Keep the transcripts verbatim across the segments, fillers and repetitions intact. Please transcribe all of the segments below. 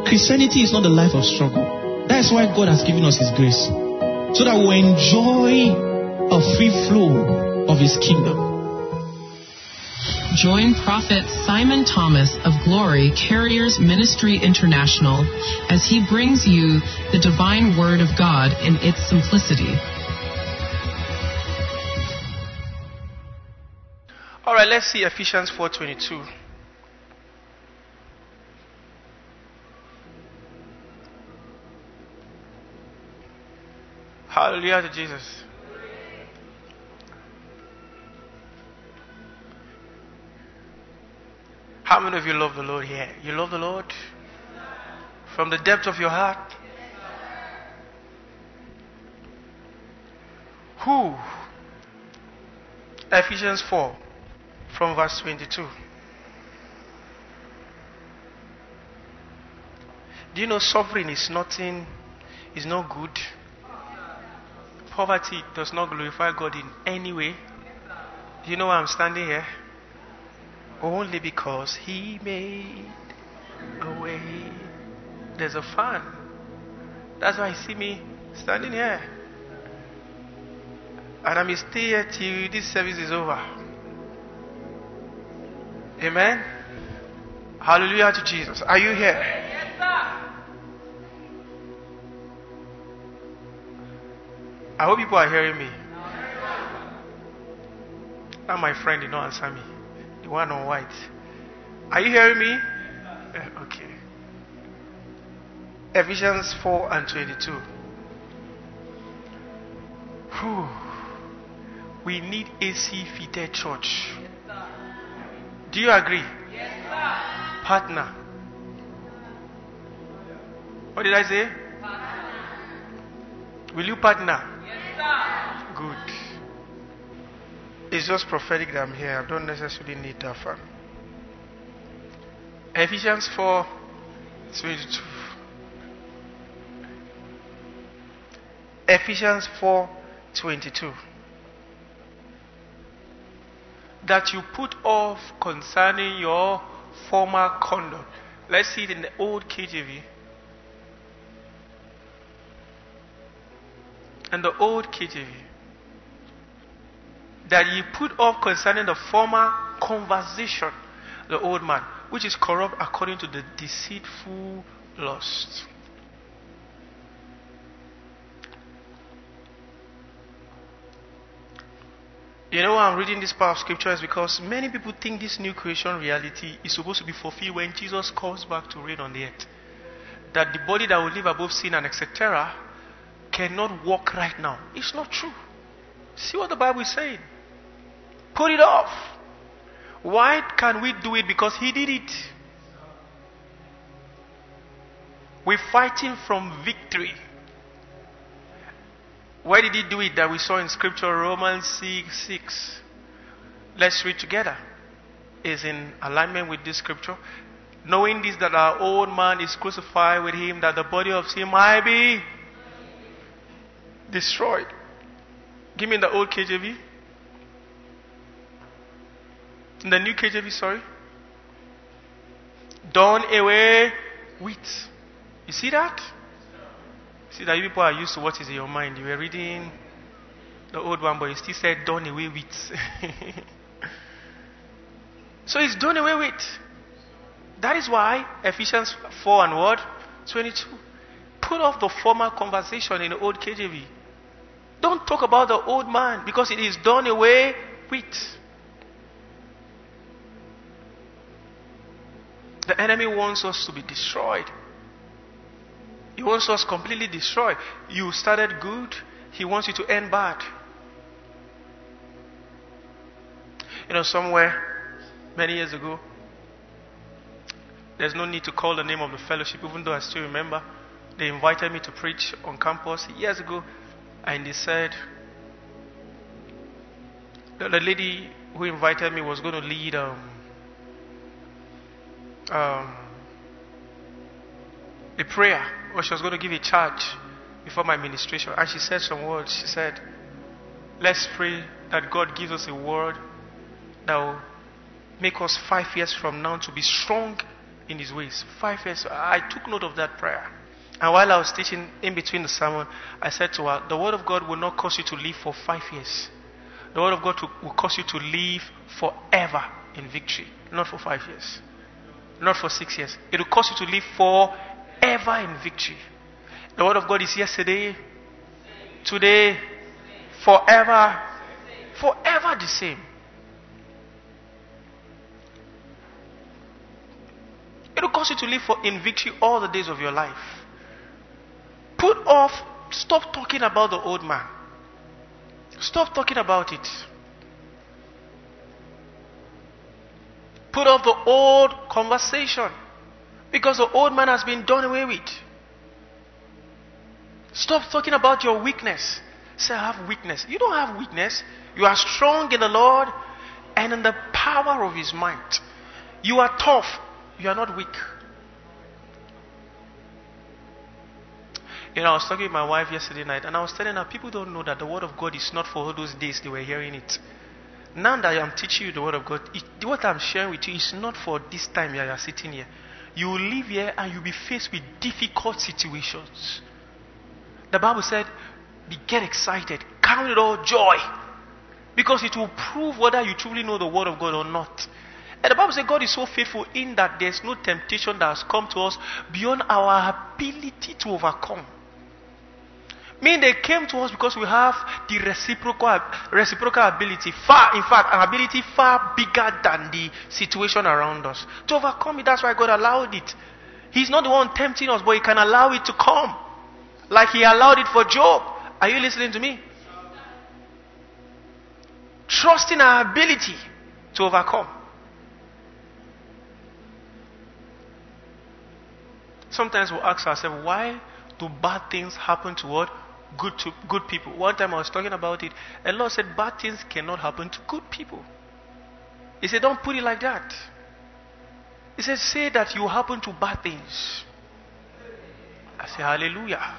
Christianity is not the life of struggle. That's why God has given us His grace, so that we enjoy a free flow of His kingdom. Join Prophet Simon Thomas of Glory Carriers Ministry International as he brings you the divine word of God in its simplicity. All right, let's see Ephesians four twenty-two. Hallelujah to Jesus. How many of you love the Lord here? You love the Lord? From the depth of your heart? Who? Ephesians four from verse twenty-two. Do you know suffering is nothing, is not good? Poverty does not glorify God in any way. Do you know why I'm standing here? Only because He made a way. There's a fan. That's why you see me standing here. And I may stay here till this service is over. Amen. Hallelujah to Jesus. Are you here? Yes, sir. I hope people are hearing me. Now my friend did not answer me. The one on white. Are you hearing me? Yes, okay. Ephesians four and twenty-two. Whew. We need A C fitted church. Yes, sir. Do you agree? Yes, sir. Partner. What did I say? Partner. Will you partner? Yes, sir. Good. It's just prophetic that I'm here. I don't necessarily need that fan. Ephesians four twenty-two. Ephesians four twenty-two. That you put off concerning your former conduct. Let's see it in the old K J V. And the old K J V. That ye put off concerning the former conversation, the old man, which is corrupt according to the deceitful lust. You know why I'm reading this part of scripture is because many people think this new creation reality is supposed to be fulfilled when Jesus comes back to reign on the earth. That the body that will live above sin and et cetera cannot walk right now. It's not true. See what the Bible is saying. Put it off. Why can we do it? Because He did it. We're fighting from victory. Where did He do it that we saw in scripture? Romans six six. Let's read together. Is in alignment with this scripture. Knowing this, that our old man is crucified with Him, that the body of sin might be destroyed. Give me the old K J V. In the new K J V, sorry. Done away with. You see that? See that you people are used to what is in your mind. You were reading the old one, but you still said done away with. So it's done away with. That is why Ephesians four and what? twenty-two. Put off the former conversation in the old K J V. Don't talk about the old man because it is done away with. The enemy wants us to be destroyed. He wants us completely destroyed. You started good, he wants you to end bad. You know, somewhere many years ago, there's no need to call the name of the fellowship, even though I still remember. They invited me to preach on campus years ago, and they said the, the lady who invited me was going to lead um, um, a prayer, or she was going to give a charge before my ministration. And she said some words. She said, let's pray that God gives us a word that will make us five years from now to be strong in his ways. Five years. I took note of that prayer. And while I was teaching in between the sermon, I said to her, the word of God will not cause you to live for five years. The word of God to, will cause you to live forever in victory. Not for five years. Not for six years. It will cause you to live forever in victory. The word of God is yesterday, today, forever, forever the same. It will cause you to live for in victory all the days of your life. Put off, stop talking about the old man. Stop talking about it. Put off the old conversation, because the old man has been done away with. Stop talking about your weakness. Say, I have weakness. You don't have weakness. You are strong in the Lord and in the power of his might. You are tough. You are not weak. You know, I was talking with my wife yesterday night, and I was telling her, people don't know that the word of God is not for all those days they were hearing it. Now that I am teaching you the word of God, it, what I'm sharing with you is not for this time you are sitting here. You will live here and you'll be faced with difficult situations. The Bible said, get excited, count it all joy, because it will prove whether you truly know the word of God or not. And the Bible says God is so faithful in that there's no temptation that has come to us beyond our ability to overcome. Meaning they came to us because we have the reciprocal reciprocal ability, far, in fact, an ability far bigger than the situation around us. To overcome it, that's why God allowed it. He's not the one tempting us, but he can allow it to come. Like he allowed it for Job. Are you listening to me? Trusting our ability to overcome. Sometimes we'll ask ourselves, why do bad things happen to what? Good to good people. One time I was talking about it, and Lord said bad things cannot happen to good people. He said, don't put it like that. He said, say that you happen to bad things. I say, hallelujah.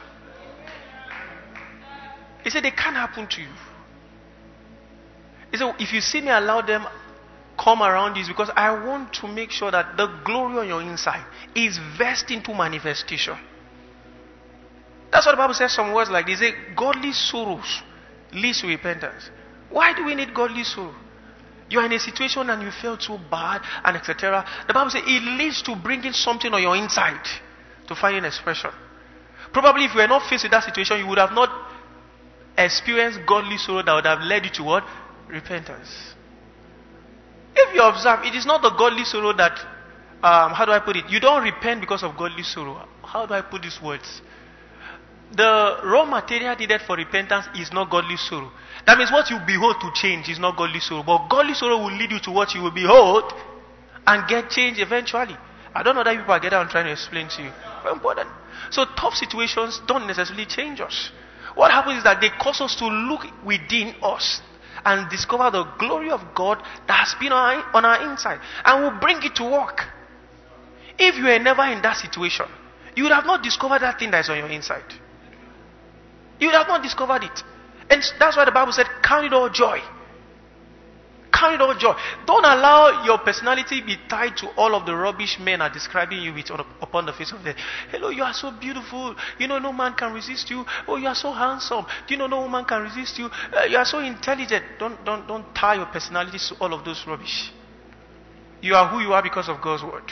He said, they can't happen to you. He said, if you see me allow them come around you, it's because I want to make sure that the glory on your inside is versed into manifestation. That's what the Bible says, some words like this. They say, godly sorrows leads to repentance. Why do we need godly sorrow? You are in a situation and you felt so bad and et cetera. The Bible says it leads to bringing something on your inside to find an expression. Probably if you were not faced with that situation, you would have not experienced godly sorrow that would have led you to what? Repentance. If you observe, it is not the godly sorrow that, um, how do I put it? You don't repent because of godly sorrow. How do I put these words? The raw material needed for repentance is not godly sorrow. That means what you behold to change is not godly sorrow. But godly sorrow will lead you to what you will behold and get change eventually. I don't know that people are getting I'm trying to explain to you. Very important. So tough situations don't necessarily change us. What happens is that they cause us to look within us and discover the glory of God that has been on our, on our inside. And we'll bring it to work. If you were never in that situation, you would have not discovered that thing that is on your inside. You would have not discovered it. And that's why the Bible said, count it all joy. Count it all joy. Don't allow your personality be tied to all of the rubbish men are describing you with upon the face of the earth. Hello, you are so beautiful. You know, no man can resist you. Oh, you are so handsome. Do you know no woman can resist you? Uh, you are so intelligent. Don't, don't, don't tie your personality to all of those rubbish. You are who you are because of God's word.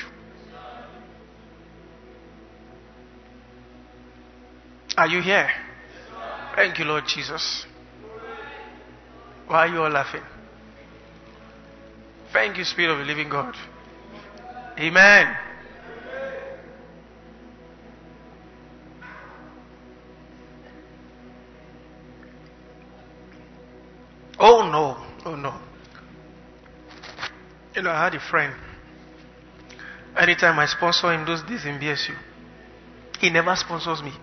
Are you here? Thank you, Lord Jesus. Why are you all laughing? Thank you, Spirit of the living God. Amen. Oh no, oh no. You know, I had a friend. Anytime I sponsor him those days in B S U, he never sponsors me.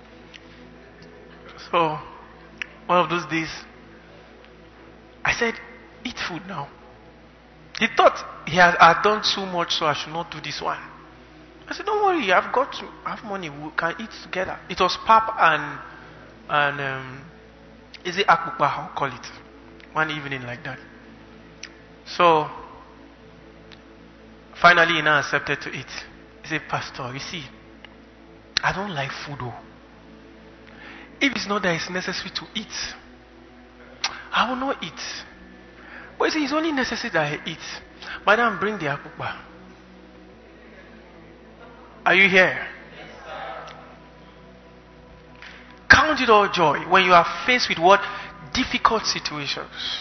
So, one of those days, I said, eat food now. He thought he had I'd done too much, so I should not do this one. I said, don't worry, I've got I have money, we can eat together. It was pap and, and um, is it akukpa, I'll call it. One evening like that. So, finally he now accepted to eat. He said, Pastor, you see, I don't like food. Oh. If it's not that it's necessary to eat, I will not eat. But you see, it's only necessary that I eat. Madam, bring the akukpa. Are you here? Count it all joy when you are faced with what? Difficult situations.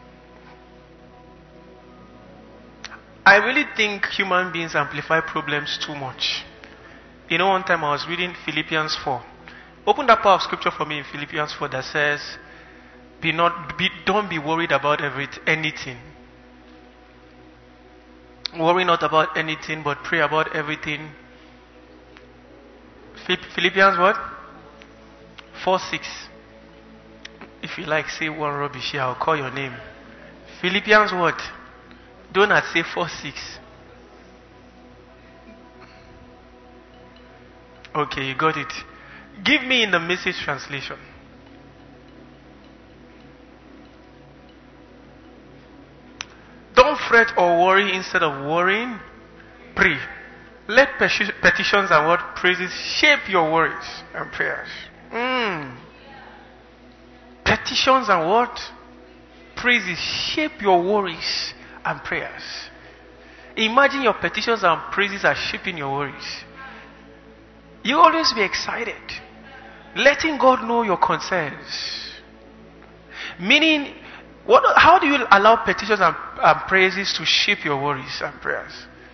I really think human beings amplify problems too much. You know, one time I was reading Philippians four. Open that part of scripture for me in Philippians four that says, Be not, be, don't be worried about every, anything. Worry not about anything, but pray about everything. Philippians what? four six. If you like, say one rubbish here, I'll call your name. Philippians what? Don't not say four six. Okay, you got it. Give me in the Message translation. Don't fret or worry. Instead of worrying, pray. Let petitions and what? Praises shape your worries and prayers. Mm. Petitions and what? Praises shape your worries and prayers. Imagine your petitions and praises are shaping your worries. You always be excited. Letting God know your concerns. Meaning, what? How do you allow petitions and, and praises to shape your worries and prayers?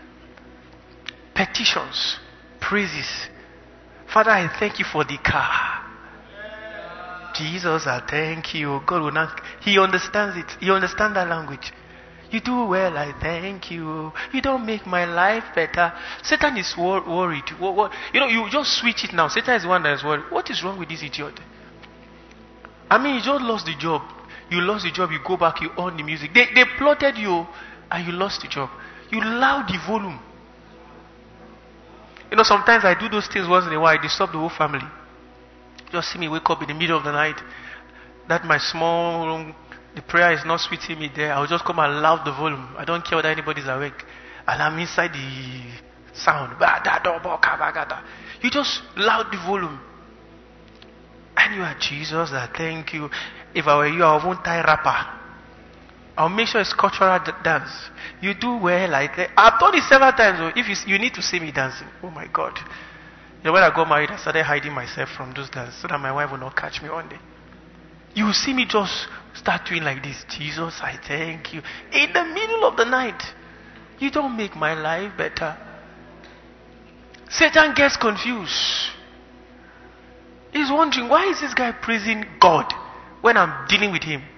Petitions, praises. Father, I thank you for the car. Jesus, I thank you. God will not. He understands it. He understands that language. You do well, I thank you. You don't make my life better. Satan is wor- worried. What, what, you know, you just switch it now. Satan is the one that is worried. What is wrong with this idiot? I mean, you just lost the job. You lost the job, you go back, you on the music. They, they plotted you and you lost the job. You loud the volume. You know, sometimes I do those things once in a while. I disturb the whole family. Just see me wake up in the middle of the night. That my small room, the prayer is not sweeting me there. I'll just come and loud the volume. I don't care whether anybody's awake. And I'm inside the sound. You just loud the volume. And you are Jesus, I thank you. If I were you, I won't tie rapper. I'll make sure it's cultural d- dance. You do well, I think. I've done it several times. Though. If you, you need to see me dancing, oh my God. You know, when I got married, I started hiding myself from those dances so that my wife will not catch me one day. You will see me just start doing like this. Jesus, I thank you. In the middle of the night, you don't make my life better. Satan gets confused. He's wondering, why is this guy praising God when I'm dealing with him?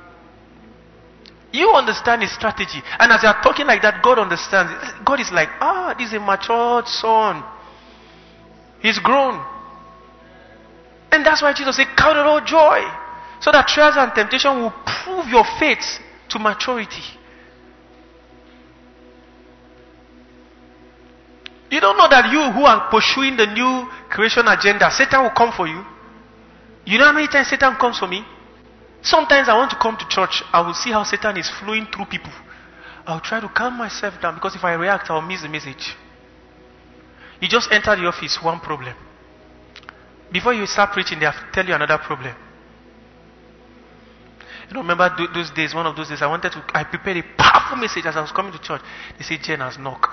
You understand his strategy. And as you are talking like that, God understands. God is like, ah, this is a matured son. He's grown. And that's why Jesus said, count it all joy. So that trials and temptation will prove your faith to maturity. You don't know that you who are pursuing the new creation agenda, Satan will come for you. You know how many times Satan comes for me? Sometimes I want to come to church. I will see how Satan is flowing through people. I'll try to calm myself down because if I react, I'll miss the message. You just enter the office, one problem. Before you start preaching, they have to tell you another problem. You know, remember those days, one of those days, I wanted to, I prepared a powerful message as I was coming to church. They said, Jen has knocked.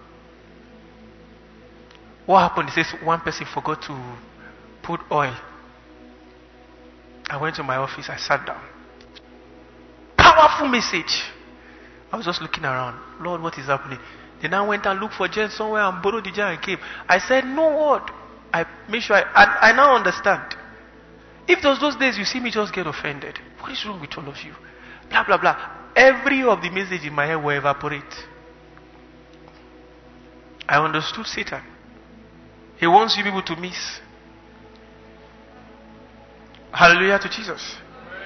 What happened? They said one person forgot to put oil. I went to my office, I sat down. Powerful message. I was just looking around. Lord, what is happening? Then I went and looked for Jen somewhere and borrowed the jar and came. I said, no word. I made sure I, I, I now understand. If those those days you see me just get offended, what is wrong with all of you? Blah, blah, blah. Every of the message in my head will evaporate. I understood Satan. He wants you people to miss. Hallelujah to Jesus.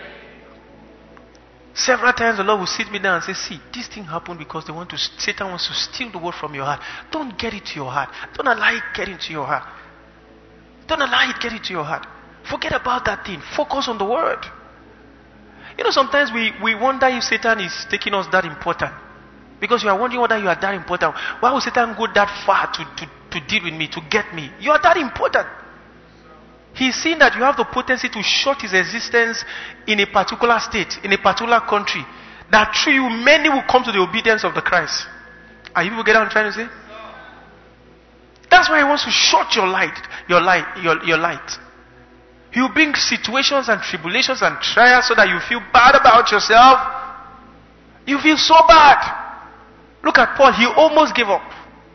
Several times the Lord will sit me down and say, see, this thing happened because they want to, Satan wants to steal the word from your heart. Don't get it to your heart. Don't allow it get into your heart. Don't allow it get into your heart. Forget about that thing. Focus on the word. You know, sometimes we, we wonder if Satan is taking us that important. Because you are wondering whether you are that important. Why would Satan go that far to, to to deal with me, to get me. You are that important. He's seen that you have the potency to shut his existence in a particular state, in a particular country. That through you, many will come to the obedience of the Christ. Are you people getting what I'm trying to say? That's why he wants to shut your light, your light, your, your light. He will bring situations and tribulations and trials so that you feel bad about yourself. You feel so bad. Look at Paul, he almost gave up.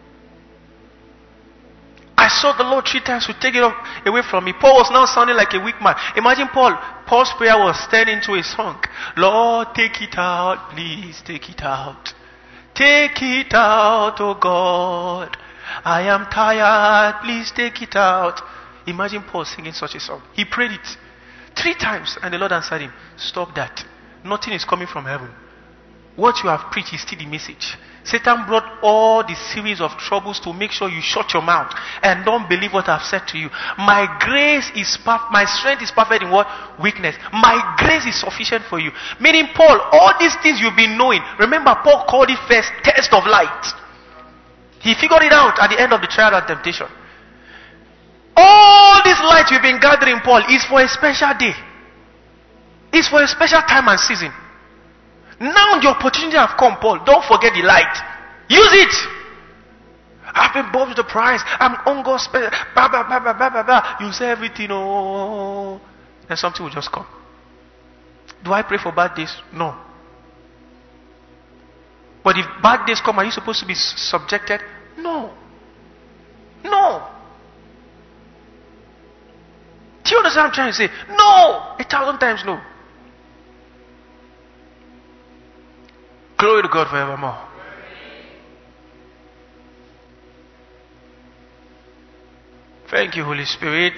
I saw the Lord three times to take it up away from me. Paul was now sounding like a weak man. Imagine Paul. Paul's prayer was turned into a song. Lord, take it out, please take it out. Take it out, oh God. I am tired, please take it out. Imagine Paul singing such a song. He prayed it three times and the Lord answered him, stop that. Nothing is coming from heaven. What you have preached is still the message. Satan brought all the series of troubles to make sure you shut your mouth and don't believe what I've said to you. My grace is perfect. My strength is perfect in what? Weakness. My grace is sufficient for you. Meaning, Paul, all these things you've been knowing. Remember, Paul called it first test of light. He figured it out at the end of the trial and temptation. All this light you've been gathering, Paul, is for a special day. It's for a special time and season. Now the opportunity have come, Paul. Don't forget the light. Use it. I've been bought with the price. I'm on God's special. Bah, bah, bah, bah, bah, bah, bah. You say everything. Oh, then something will just come. Do I pray for bad days? No. But if bad days come, are you supposed to be subjected? No. No. Do you understand what I'm trying to say? No. A thousand times no. Glory to God forevermore. Thank you, Holy Spirit.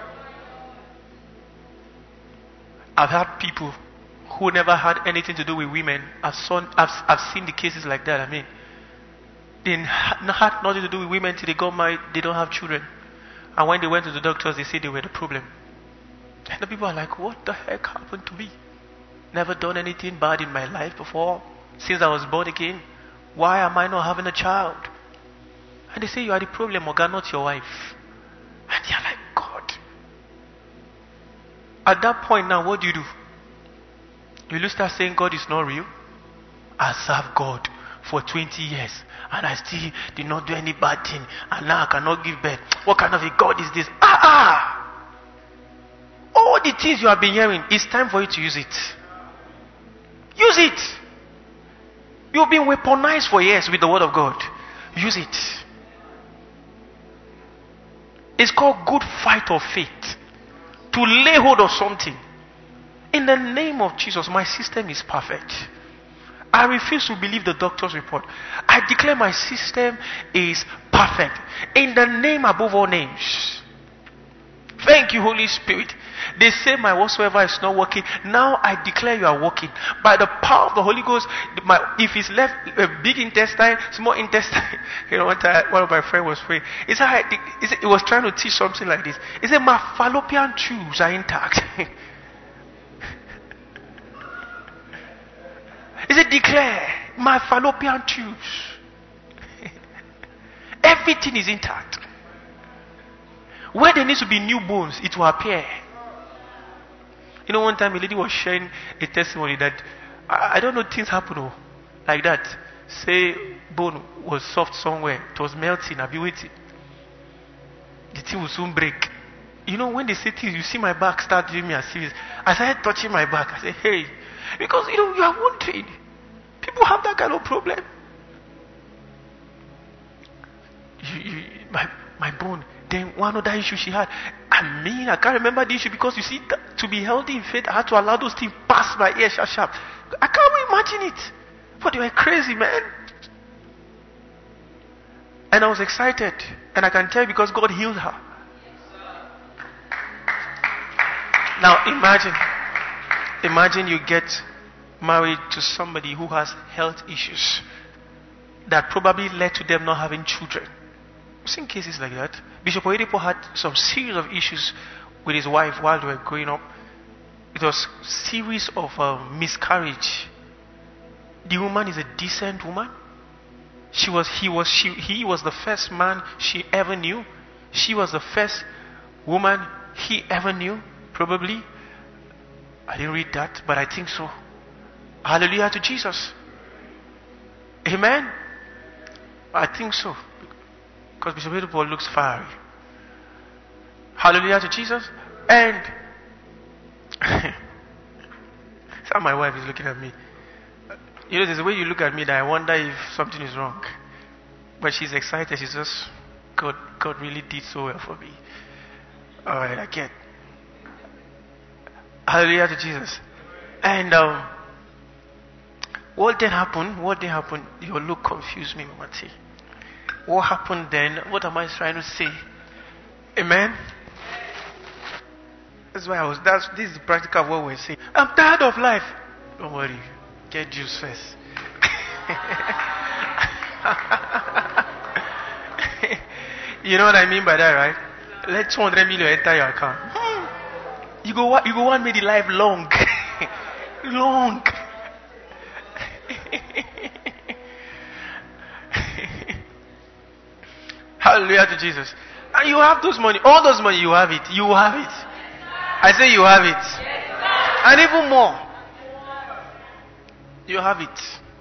I've had people who never had anything to do with women. I've, saw, I've, I've seen the cases like that. I mean, they had nothing to do with women till they got married. They don't have children. And when they went to the doctors, they said they were the problem. And the people are like, what the heck happened to me? Never done anything bad in my life before. Since I was born again, why am I not having a child? And they say, you are the problem, Oga, not your wife. And you're like, God. At that point now, what do you do? Will you start saying God is not real? I served God for twenty years and I still did not do any bad thing and now I cannot give birth. What kind of a God is this? Ah, ah! All the things you have been hearing, it's time for you to use it. Use it. You've been weaponized for years with the word of God. Use it. It's called good fight of faith. To lay hold of something. In the name of Jesus, my system is perfect. I refuse to believe the doctor's report. I declare my system is perfect. In the name above all names. Thank you, Holy Spirit. They say my whatsoever is not working. Now I declare you are working. By the power of the Holy Ghost, my, if it's left a big intestine, small intestine. You know, one time one of my friends was praying. He said, he said, he was trying to teach something like this. He said, my fallopian tubes are intact. He said, declare my fallopian tubes. Everything is intact. Where there needs to be new bones, it will appear. You know, one time a lady was sharing a testimony that I, I don't know, things happen oh, like that. Say bone was soft somewhere, it was melting, I'll be waiting. The thing will soon break. You know, when they say things, you see my back start doing me as serious. I started touching my back. I said, hey, because you know you are wounded. People have that kind of problem. You, you, my my bone. Then one other issue she had. I mean, I can't remember the issue because you see, to be healthy in faith, I had to allow those things pass my ear sharp sharp. I can't imagine it. But they were crazy, man. And I was excited. And I can tell you because God healed her. Now imagine, imagine you get married to somebody who has health issues that probably led to them not having children. I've seen cases like that. Bishop Oyedepo had some series of issues with his wife while they were growing up. It was series of uh, miscarriage. The woman is a decent woman. She was, he was, she, he was the first man she ever knew. She was the first woman he ever knew, probably. I didn't read that, but I think so. Hallelujah to Jesus. Amen? I think so. Because Bishop Peter Paul looks fiery. Hallelujah to Jesus. And so my wife is looking at me. You know, there's a way you look at me that I wonder if something is wrong. But she's excited. She's just, God, God really did so well for me. Alright, I get. Hallelujah to Jesus. And um, what then happened? What then happened? Your look confused me, Mama T. What happened then? What am I trying to say? Amen? That's why I was, that's, this is the practical of what we're saying. I'm tired of life. Don't worry. Get juice first. You know what I mean by that, right? Let two hundred million enter your account. You go, you go want me the life long. Long. Hallelujah to Jesus. And you have those money. All those money, you have it. You have it. I say you have it. And even more. You have it.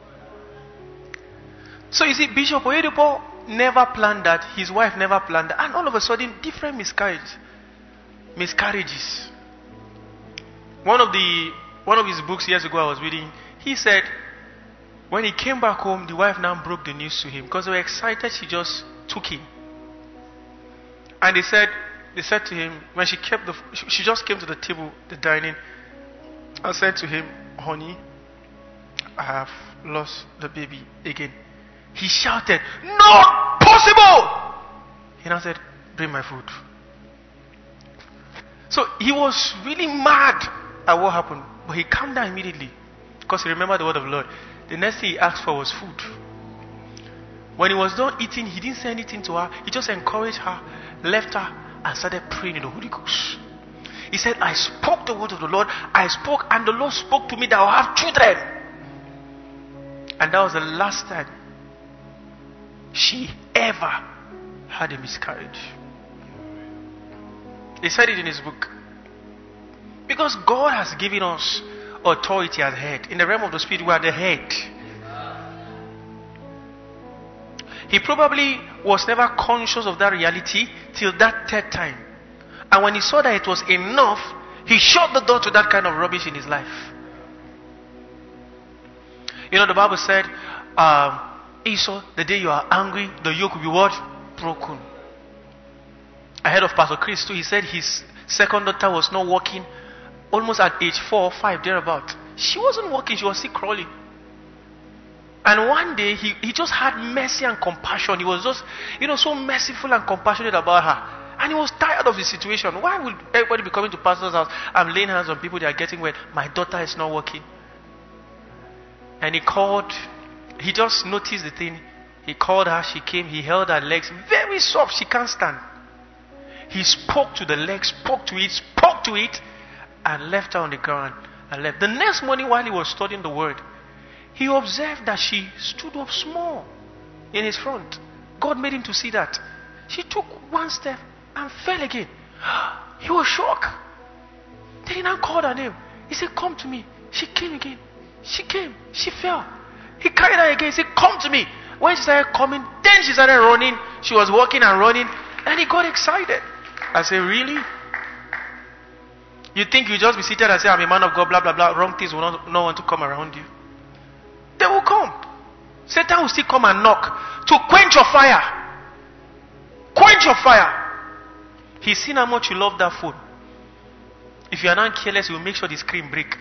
So you see, Bishop Oyedepo never planned that. His wife never planned that. And all of a sudden, different miscarriages. Miscarriages. One of the one of his books years ago I was reading, he said when he came back home, the wife now broke the news to him because they were excited. She just took him. And they said, they said to him, when she kept the, she just came to the table, the dining, and said to him, honey, I have lost the baby again. He shouted, not possible! He now said, bring my food. So he was really mad at what happened, but he calmed down immediately because he remembered the word of the Lord. The next thing he asked for was food. When he was done eating, he didn't say anything to her. He just encouraged her, left her, and started praying in the Holy Ghost. He said, I spoke the word of the Lord. I spoke, and the Lord spoke to me that I will have children. And that was the last time she ever had a miscarriage. He said it in his book. Because God has given us authority as head. In the realm of the spirit, we are the head. He probably was never conscious of that reality till that third time. And when he saw that it was enough, he shut the door to that kind of rubbish in his life. You know, the Bible said, um, Esau, the day you are angry, the yoke will be what? Broken. Ahead of Pastor Chris too, he said his second daughter was not walking almost at age four or five, thereabout. She wasn't walking, she was still crawling. And one day, he, he just had mercy and compassion. He was just, you know, so merciful and compassionate about her. And he was tired of the situation. Why would everybody be coming to pastor's house? I'm laying hands on people, they are getting wet. My daughter is not working. And he called, he just noticed the thing. He called her, she came, he held her legs, very soft, she can't stand. He spoke to the leg, spoke to it, spoke to it, and left her on the ground and left. The next morning while he was studying the word, he observed that she stood up small in his front. God made him to see that. She took one step and fell again. He was shocked. Then he now called her name. He said, come to me. She came again. She came. She fell. He carried her again. He said, come to me. When she started coming, then she started running. She was walking and running. And he got excited. I said, really? You think you just be seated and say, I'm a man of God, blah, blah, blah. Wrong things will not, not want to come around you. They will come. Satan will still come and knock to quench your fire. Quench your fire. He's seen how much you love that phone. If you are not careless, he will make sure the screen break.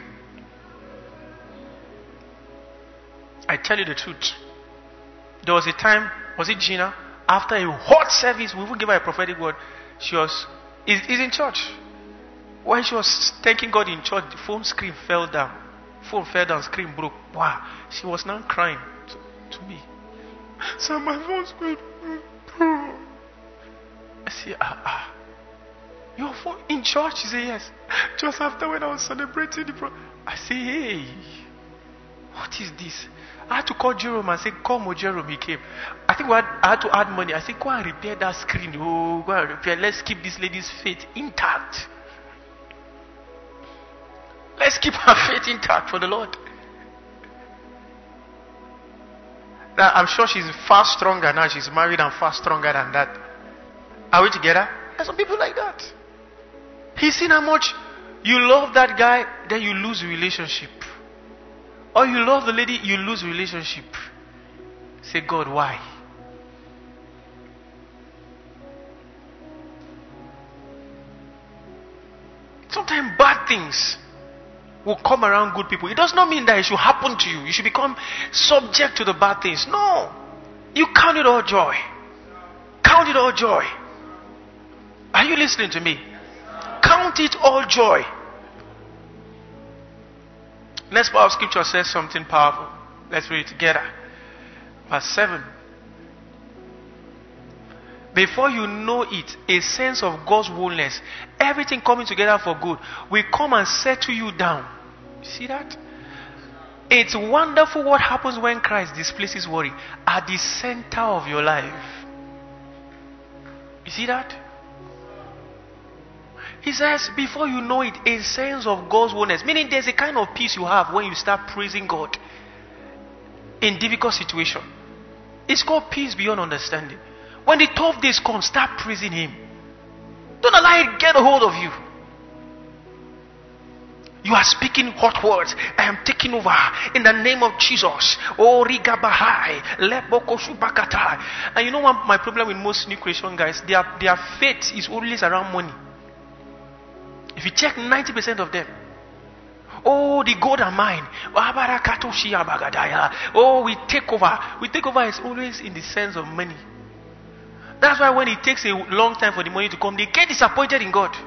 I tell you the truth. There was a time, was it Gina? After a hot service, we would give her a prophetic word. She was, is, is in church. When she was thanking God in church, the phone screen fell down. Phone fell down, screen broke. Wow. She was now crying to, to me. So my phone screen. I said, ah, ah. Your phone in church? She said, yes. Just after when I was celebrating the pro. I said, hey. What is this? I had to call Jerome and say, come, oh Jerome, he came. I think we had, I had to add money. I said, go and repair that screen. Oh, go and repair. Let's keep this lady's faith intact. Let's keep her faith intact for the Lord. Now, I'm sure she's far stronger now. She's married and far stronger than that. Are we together? There's some people like that. He's seen how much you love that guy, then you lose the relationship. Or you love the lady, you lose relationship. Say, God, why? Sometimes bad things will come around good people. It does not mean that it should happen to you. You should become subject to the bad things. No. You count it all joy. Count it all joy. Are you listening to me? Count it all joy. Next part of scripture says something powerful. Let's read it together. Verse seven. Before you know it, a sense of God's wholeness, everything coming together for good, will come and settle you down. See that? It's wonderful what happens when Christ displaces worry at the center of your life. You see that? He says, before you know it, a sense of God's wholeness. Meaning there's a kind of peace you have when you start praising God in difficult situations. It's called peace beyond understanding. When the tough days come, start praising Him. Don't allow it get a hold of you. You are speaking hot words. I am taking over in the name of Jesus. Oh, Riga Bahai, Lebokoshu Bakatai. And you know what my problem with most new creation guys? Their, their faith is always around money. If you check ninety percent of them, oh, the gold are mine. Oh, we take over. We take over is always in the sense of money. That's why when it takes a long time for the money to come, they get disappointed in God.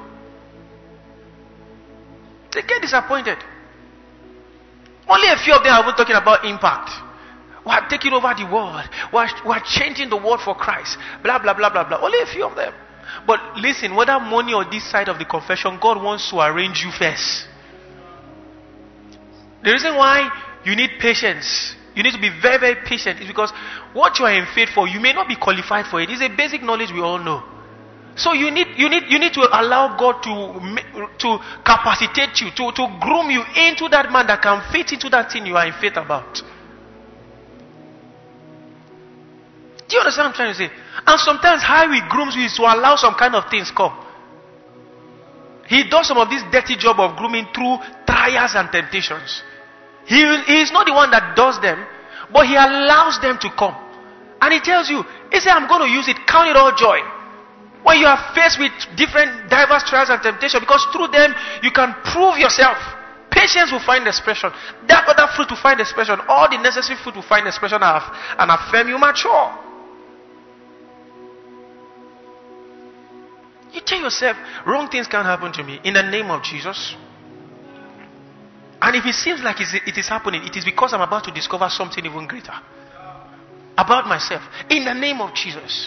They get disappointed. Only a few of them are even talking about impact. We are taking over the world. We are, we are changing the world for Christ. Blah, blah, blah, blah, blah. Only a few of them. But listen, whether money or this side of the confession, God wants to arrange you first. The reason why you need patience, you need to be very, very patient, is because what you are in faith for, you may not be qualified for it. It's a basic knowledge we all know. So you need, you need, you need to allow God to, to capacitate you, to, to groom you into that man that can fit into that thing you are in faith about. Do you understand what I'm trying to say? And sometimes how He grooms you is to allow some kind of things come. He does some of this dirty job of grooming through trials and temptations. He, he is not the one that does them, but He allows them to come. And He tells you, He said, I'm going to use it, count it all joy. When you are faced with different diverse trials and temptations, because through them you can prove yourself. Patience will find expression. That other fruit will find expression. All the necessary fruit will find expression and affirm you mature. You tell yourself, wrong things can't happen to me in the name of Jesus. And if it seems like it is happening, it is because I'm about to discover something even greater about myself. In the name of Jesus.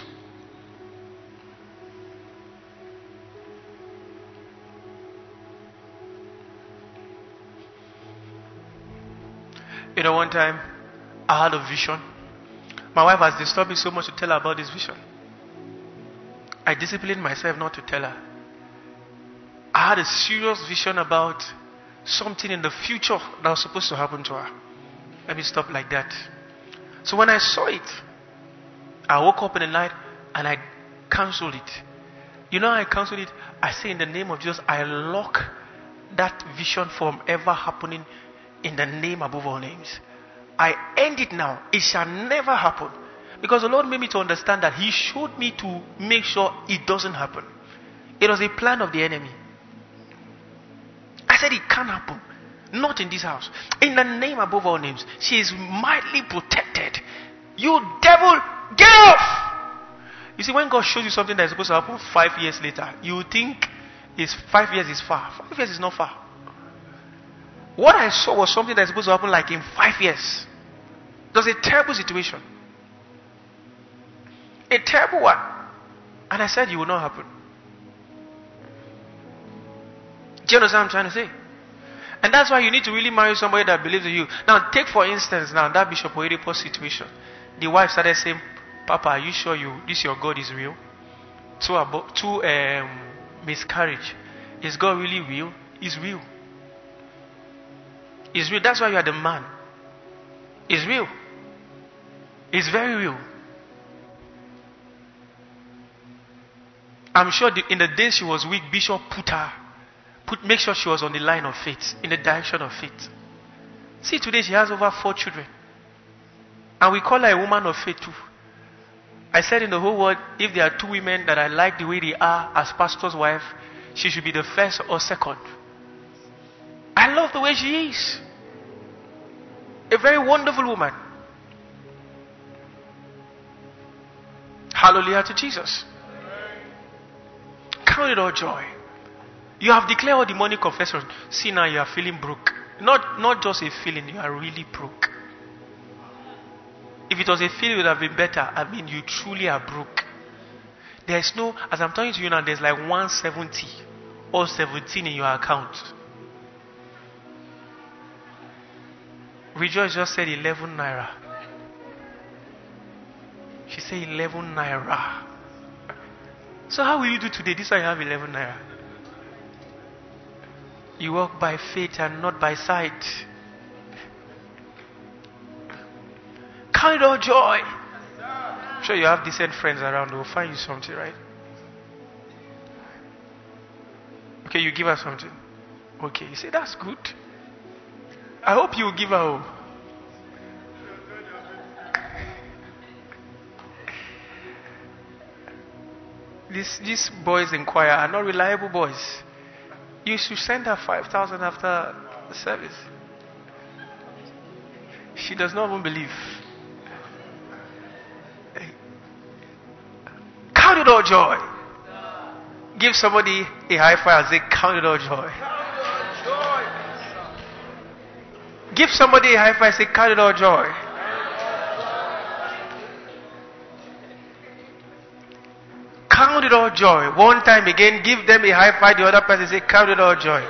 You know, one time I had a vision. My wife has disturbed me so much to tell her about this vision. I disciplined myself not to tell her. I had a serious vision about something in the future that was supposed to happen to her. Let me stop like that. So when I saw it, I woke up in the night and I cancelled it. You know how I cancelled it? I say in the name of Jesus, I lock that vision from ever happening in the name above all names. I end it now. It shall never happen. Because the Lord made me to understand that He showed me to make sure it doesn't happen. It was a plan of the enemy. I said it can't happen. Not in this house. In the name above all names. She is mightily protected. You devil, get off! You see, when God shows you something that is supposed to happen five years later, you think is five years is far. Five years is not far. What I saw was something that is supposed to happen like in five years. It was a terrible situation. A terrible one. And I said, it will not happen. Do you understand what I'm trying to say? And that's why you need to really marry somebody that believes in you. Now, take for instance now that Bishop Oyedepo situation. The wife started saying, Papa, are you sure you this your God is real? Two, abo- two um, miscarriage. Is God really real? He's real. He's real. That's why you are the man. He's real. He's very real. I'm sure the, in the days she was weak, Bishop put her, put make sure she was on the line of faith, in the direction of faith. See, today she has over four children. And we call her a woman of faith too. I said in the whole world, if there are two women that I like the way they are as pastor's wife, she should be the first or second. I love the way she is. A very wonderful woman. Hallelujah to Jesus. Count it all joy. You have declared all demonic confessions. See now you are feeling broke. Not, not just a feeling, you are really broke. If it was a feeling, it would have been better. I mean, you truly are broke. There's no, as I'm talking to you now, there's like one seventy or seventeen in your account. Rejoice just said eleven naira. She said eleven naira. So how will you do today? This is why you have eleven naira. You walk by faith and not by sight. Count it all joy. I'm sure you have decent friends around who will find you something, right? Okay, you give her something. Okay, you say that's good. I hope you will give her home. These, these boys in choir are not reliable boys. You should send her five thousand after the service. She does not even believe. Count it all joy. Give somebody a high five and say, count it all joy. Give somebody a high five and say, count it all joy. Count it all joy. One time again, give them a high five. The other person say, count it all joy.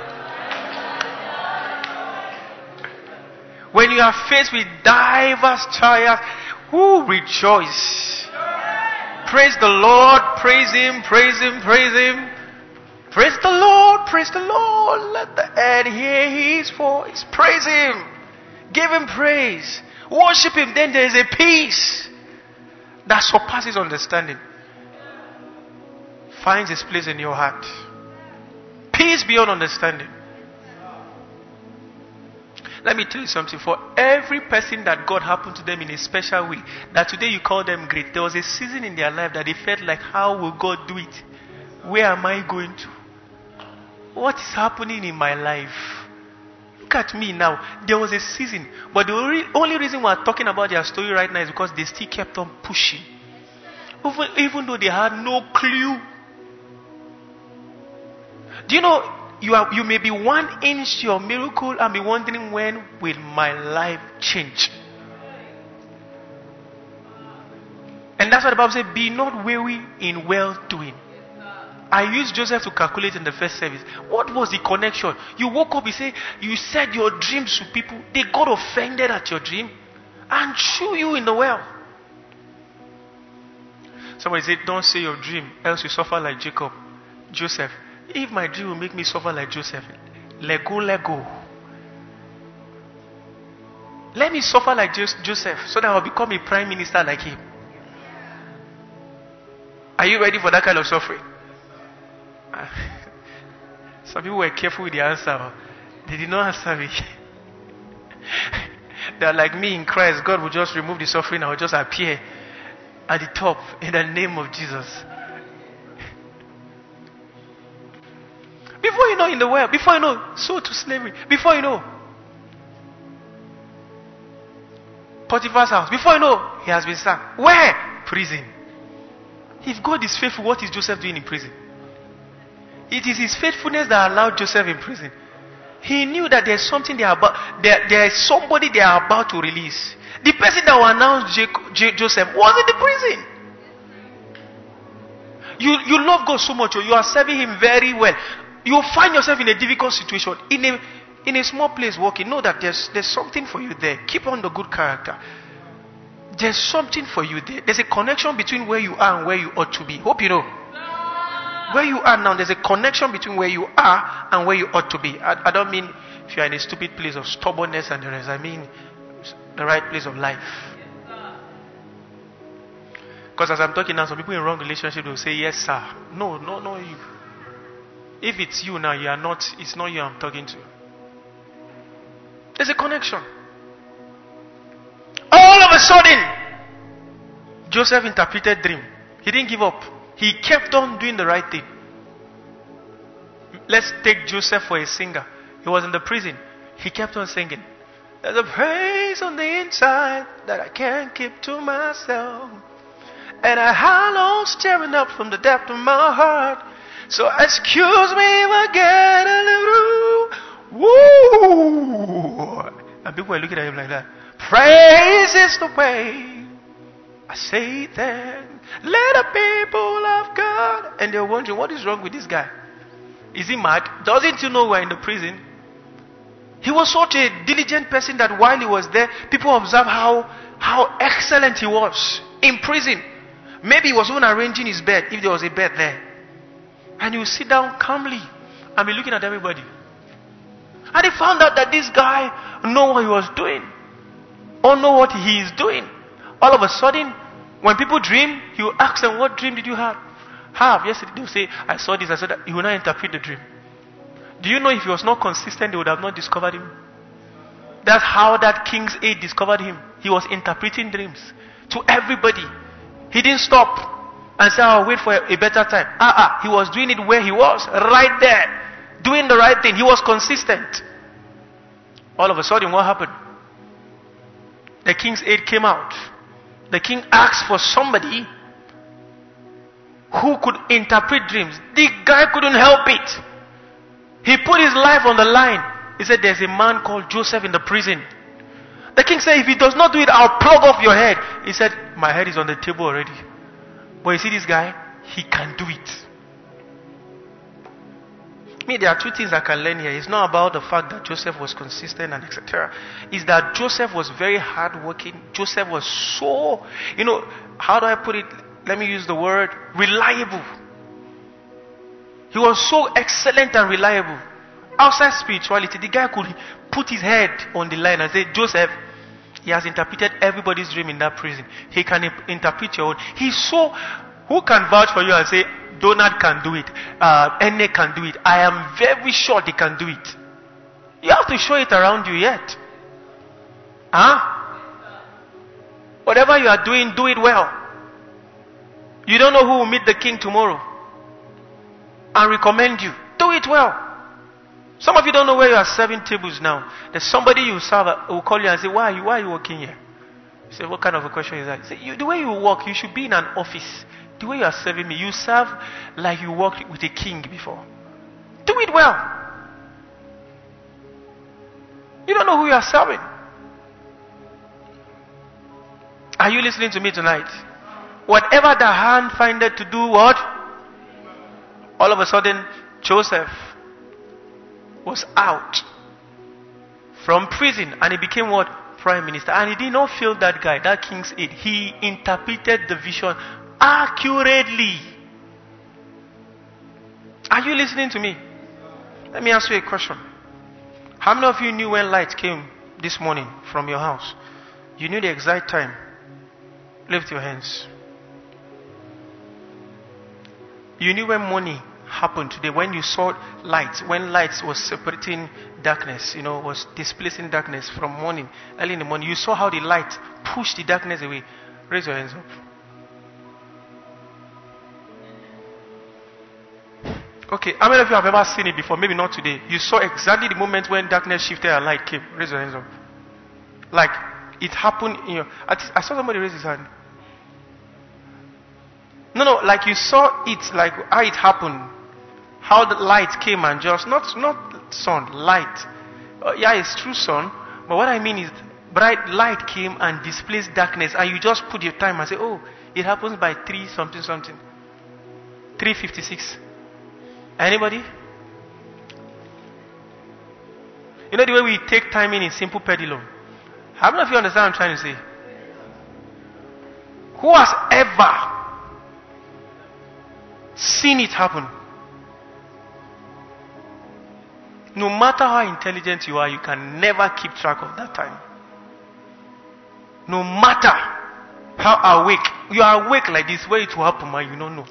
When you are faced with diverse trials, who rejoice? Praise the Lord. Praise Him. Praise Him. Praise Him. Praise the Lord. Praise the Lord. Let the earth hear His voice. Praise Him. Give Him praise. Worship Him. Then there is a peace that surpasses understanding. Finds its place in your heart. Peace beyond understanding. Let me tell you something. For every person that God happened to them in a special way, that today you call them great, there was a season in their life that they felt like, how will God do it? Where am I going to? What is happening in my life? Look at me now. There was a season. But the only, only reason we're talking about their story right now is because they still kept on pushing. Even, even though they had no clue. Do you know, you are you may be one inch to your miracle and be wondering, when will my life change? And that's what the Bible says, be not weary in well doing. I used Joseph to calculate in the first service. What was the connection? You woke up, you say, you said your dreams to people. They got offended at your dream and threw you in the well. Somebody said, don't say your dream, else you suffer like Jacob. Joseph. If my dream will make me suffer like Joseph, let go, let go. Let me suffer like Joseph so that I'll become a prime minister like him. Are you ready for that kind of suffering? Some people were careful with the answer. They did not answer me. They are like me in Christ. God will just remove the suffering and will just appear at the top in the name of Jesus. Before you know, in the world, before you know, sold to slavery. Before you know, Potiphar's house. Before you know, he has been sacked. Where? Prison. If God is faithful, what is Joseph doing in prison? It is his faithfulness that allowed Joseph in prison. He knew that there's something they are about. There, there is somebody they are about to release. The person that will announce Jacob, J- Joseph was in the prison. You you love God so much, you are serving Him very well. You find yourself in a difficult situation, in a in a small place working, know that there's there's something for you there. Keep on the good character. There's something for you there. There's a connection between where you are and where you ought to be. Hope you know. Where you are now, there's a connection between where you are and where you ought to be. I, I don't mean if you're in a stupid place of stubbornness and the rest. I mean the right place of life. Because as I'm talking now, some people in wrong relationship will say, yes, sir. No, no, no, you. If it's you now, you are not, it's not you I'm talking to. There's a connection. All of a sudden, Joseph interpreted dream. He didn't give up. He kept on doing the right thing. Let's take Joseph for a singer. He was in the prison. He kept on singing. There's a praise on the inside that I can't keep to myself. And a hollow staring up from the depth of my heart. So excuse me if I get a little woo. And people were looking at him like that. Praise is the way I say that. Let the people of God. And they're wondering, what is wrong with this guy? Is he mad? Doesn't he know we're in the prison? He was such a diligent person that while he was there, people observed how, how excellent he was in prison. Maybe he was even arranging his bed, if there was a bed there. And he would sit down calmly and be looking at everybody. And they found out that this guy knew what he was doing. Or know what he is doing. All of a sudden, when people dream, he will ask them, what dream did you have? Have. Yesterday they will say, I saw this, I saw that. He will not interpret the dream. Do you know if he was not consistent, they would have not discovered him? That's how that king's aide discovered him. He was interpreting dreams to everybody. He didn't stop and say, I'll wait for a, a better time. Ah, uh-uh. He was doing it where he was, right there, doing the right thing. He was consistent. All of a sudden, what happened? The king's aide came out. The king asked for somebody who could interpret dreams. The guy couldn't help it. He put his life on the line. He said, there's a man called Joseph in the prison. The king said, if he does not do it, I'll plug off your head. He said, my head is on the table already. But you see this guy, he can do it. Me, there are two things I can learn here. It's not about the fact that Joseph was consistent and et cetera. It's that Joseph was very hardworking. Joseph was so, you know, how do I put it? Let me use the word reliable. He was so excellent and reliable. Outside spirituality, the guy could put his head on the line and say, Joseph, he has interpreted everybody's dream in that prison. He can imp- interpret your own. He's so, who can vouch for you and say, Donald can do it, uh, Enne can do it. I am very sure they can do it. You have to show it around you yet. Huh? Whatever you are doing, do it well. You don't know who will meet the king tomorrow and recommend you. Do it well. Some of you don't know where you are serving tables now. There's somebody you serve who will call you and say, why are you, why are you working here? You say, what kind of a question is that? You say, you, the way you work, you should be in an office. The way you are serving me, you serve like you worked with a king before. Do it well. You don't know who you are serving. Are you listening to me tonight? Whatever the hand findeth to do what? All of a sudden, Joseph was out from prison and he became what? Prime minister. And he did not fail that guy, that king's aide. He interpreted the vision accurately. Are you listening to me? Let me ask you a question. How many of you knew when light came this morning from your house? You knew the exact time. Lift your hands. You knew when morning happened today, when you saw light, when light was separating darkness, you know, was displacing darkness from morning, early in the morning. You saw how the light pushed the darkness away. Raise your hands up. Okay, how many of you have ever seen it before? Maybe not today. You saw exactly the moment when darkness shifted and light came. Raise your hands up. Like, it happened in your... I, I saw somebody raise his hand. No, no, like you saw it, like how it happened. How the light came and just... Not, not sun, light. Uh, yeah, it's true sun. But what I mean is, bright light came and displaced darkness. And you just put your time and say, oh, it happens by three something something. three fifty-six. Anybody? You You know the way we take timing in simple pedilum? How many of you understand what I'm trying to say? Who has ever seen it happen? No matter how intelligent you are, you can never keep track of that time. No matter how awake, you are awake like this, where it will happen, man, you don't know.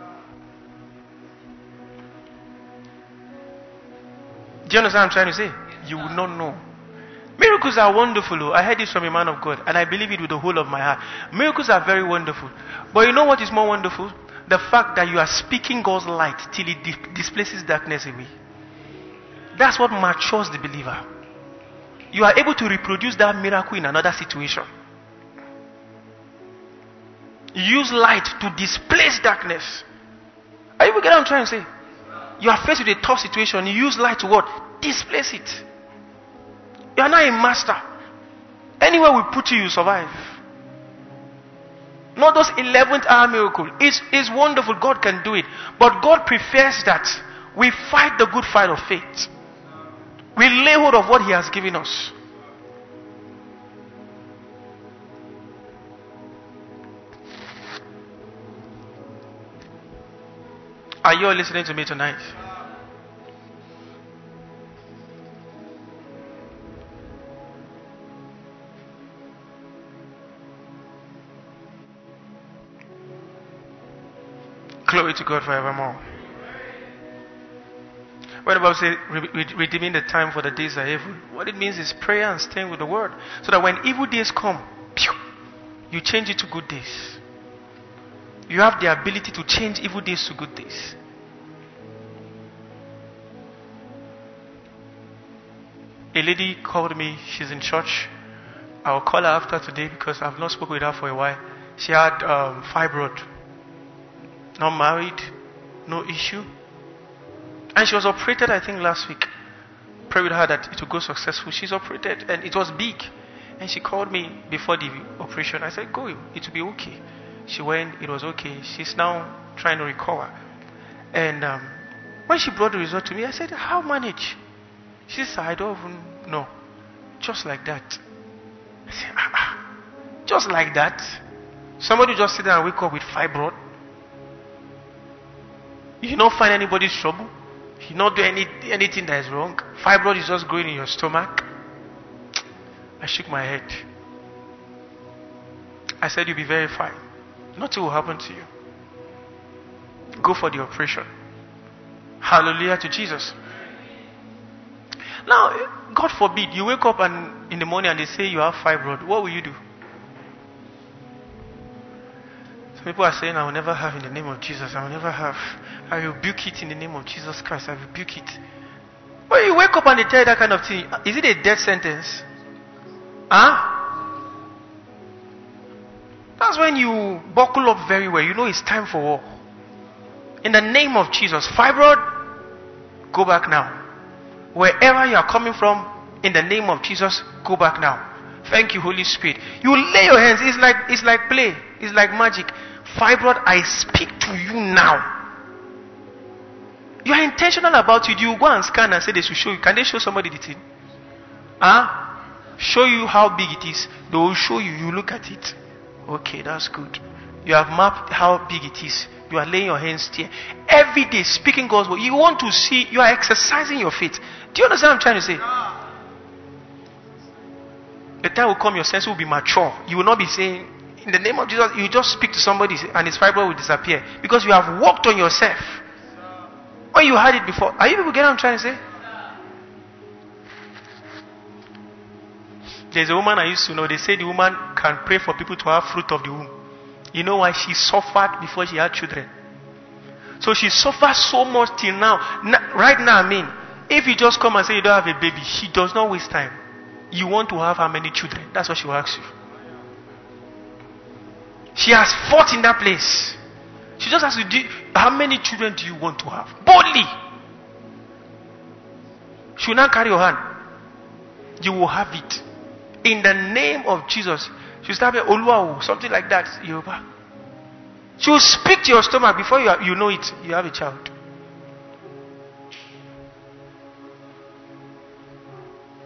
Do you understand what I'm trying to say? You will not know. Miracles are wonderful. Oh. I heard this from a man of God, and I believe it with the whole of my heart. Miracles are very wonderful. But you know what is more wonderful? The fact that you are speaking God's light till it di- displaces darkness away. That's what matures the believer. You are able to reproduce that miracle in another situation. Use light to displace darkness. Are you getting what I'm trying to say? You are faced with a tough situation. You use light to what? Displace it. You are not a master. Anywhere we put you, you survive. Not those eleventh hour miracle. It's, it's wonderful. God can do it. But God prefers that we fight the good fight of faith. We lay hold of what He has given us. Are you all listening to me tonight? Glory to God forevermore. When the Bible says redeeming the time for the days are evil, what it means is prayer and staying with the word. So that when evil days come, pew, you change it to good days. You have the ability to change evil days to good days. A lady called me, she's in church. I'll call her after today because I've not spoken with her for a while. She had um, fibroid. Not married, no issue. And she was operated, I think, last week. Pray with her that it will go successful. She's operated and it was big. And she called me before the operation. I said, go, it will be okay. She went, it was okay. She's now trying to recover. And um, when she brought the result to me, I said, how manage? She said, I don't even know. Just like that. I said, ah, ah. Just like that? Somebody just sit down and wake up with fibroid? You don't find anybody's trouble? You don't do any, anything that is wrong? Fibroid is just growing in your stomach? I shook my head. I said, you'll be very fine. Nothing will happen to you. Go for the operation. Hallelujah to Jesus. Now, God forbid, you wake up and in the morning and they say you have fibroid. What will you do? Some people are saying, I will never have in the name of Jesus. I will never have. I rebuke it in the name of Jesus Christ. I rebuke it. When you wake up and they tell you that kind of thing, is it a death sentence? Huh? That's when you buckle up very well. You know it's time for war. In the name of Jesus, fibroid, go back now. Wherever you are coming from, in the name of Jesus, go back now. Thank you, Holy Spirit. You lay your hands. It's like it's like play. It's like magic. Fibroid, I speak to you now. You are intentional about it. You go and scan and say they should show you. Can they show somebody the thing? Huh? Show you how big it is. They will show you. You look at it. Okay, that's good. You have mapped how big it is. You are laying your hands there. Every day, speaking God's word. You want to see, you are exercising your faith. Do you understand what I'm trying to say? The time will come, your sense will be mature. You will not be saying, in the name of Jesus, you just speak to somebody and his fibroid will disappear. Because you have worked on yourself. When you had it before. Are you people getting what I'm trying to say? There's a woman I used to know. They say the woman can pray for people to have fruit of the womb. You know why? She suffered before she had children. So she suffered so much till now. Now right now, I mean, if you just come and say you don't have a baby, she does not waste time. You want to have how many children? That's what she will ask you. She has fought in that place. She just has to do, how many children do you want to have? Boldly. She will not carry your hand. You will have it. In the name of Jesus. She will start with Oluwa, something like that. Yoruba. She will speak to your stomach before you, you know it. You have a child.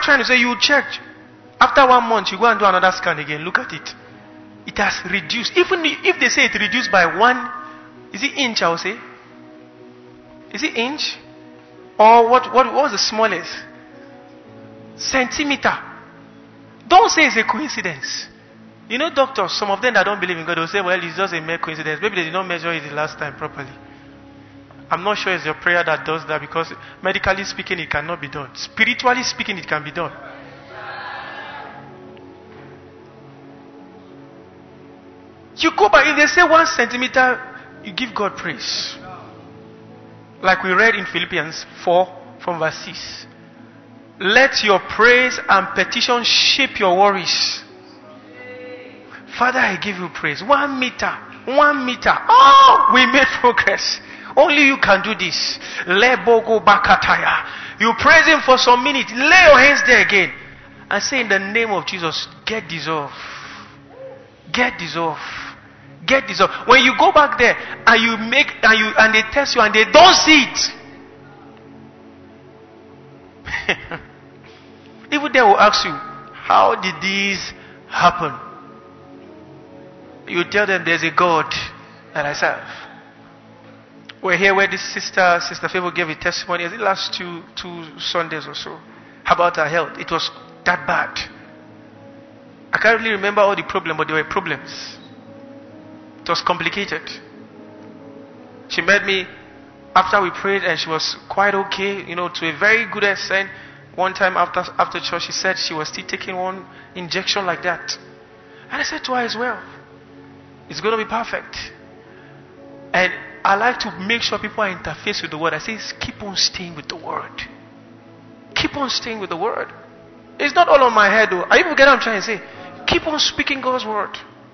trying to say you check. After one month, you go and do another scan again. Look at it. It has reduced. Even if they say it reduced by one, is it inch, I will say? Is it inch? Or what, what, what was the smallest? Centimeter. Don't say it's a coincidence. You know, doctors, some of them that don't believe in God, they'll say, well, it's just a mere coincidence. Maybe they did not measure it the last time properly. I'm not sure it's your prayer that does that, because medically speaking, it cannot be done. Spiritually speaking, it can be done. You go back, if they say one centimeter, you give God praise. Like we read in Philippians four from verse six. Let your praise and petition shape your worries. Father, I give you praise. One meter. One meter. Oh, we made progress. Only you can do this. Lebogo bakataya. You praise him for some minutes. Lay your hands there again. And say in the name of Jesus, get dissolved. Get dissolved. Get dissolved. When you go back there and you make and you and they test you and they don't see it. Even they will ask you, how did this happen? You tell them there's a God that I serve. We're here where this sister, Sister Favor gave a testimony, I think last two two Sundays or so, about her health. It was that bad. I can't really remember all the problems, but there were problems. It was complicated. She met me after we prayed and she was quite okay, you know, to a very good extent. One time after after church, she said she was still taking one injection like that. And I said to her as well, it's going to be perfect. And I like to make sure people are interface with the word. I say, keep on staying with the word. Keep on staying with the word. It's not all on my head though. Are you get what I'm trying to say? Keep on speaking God's word.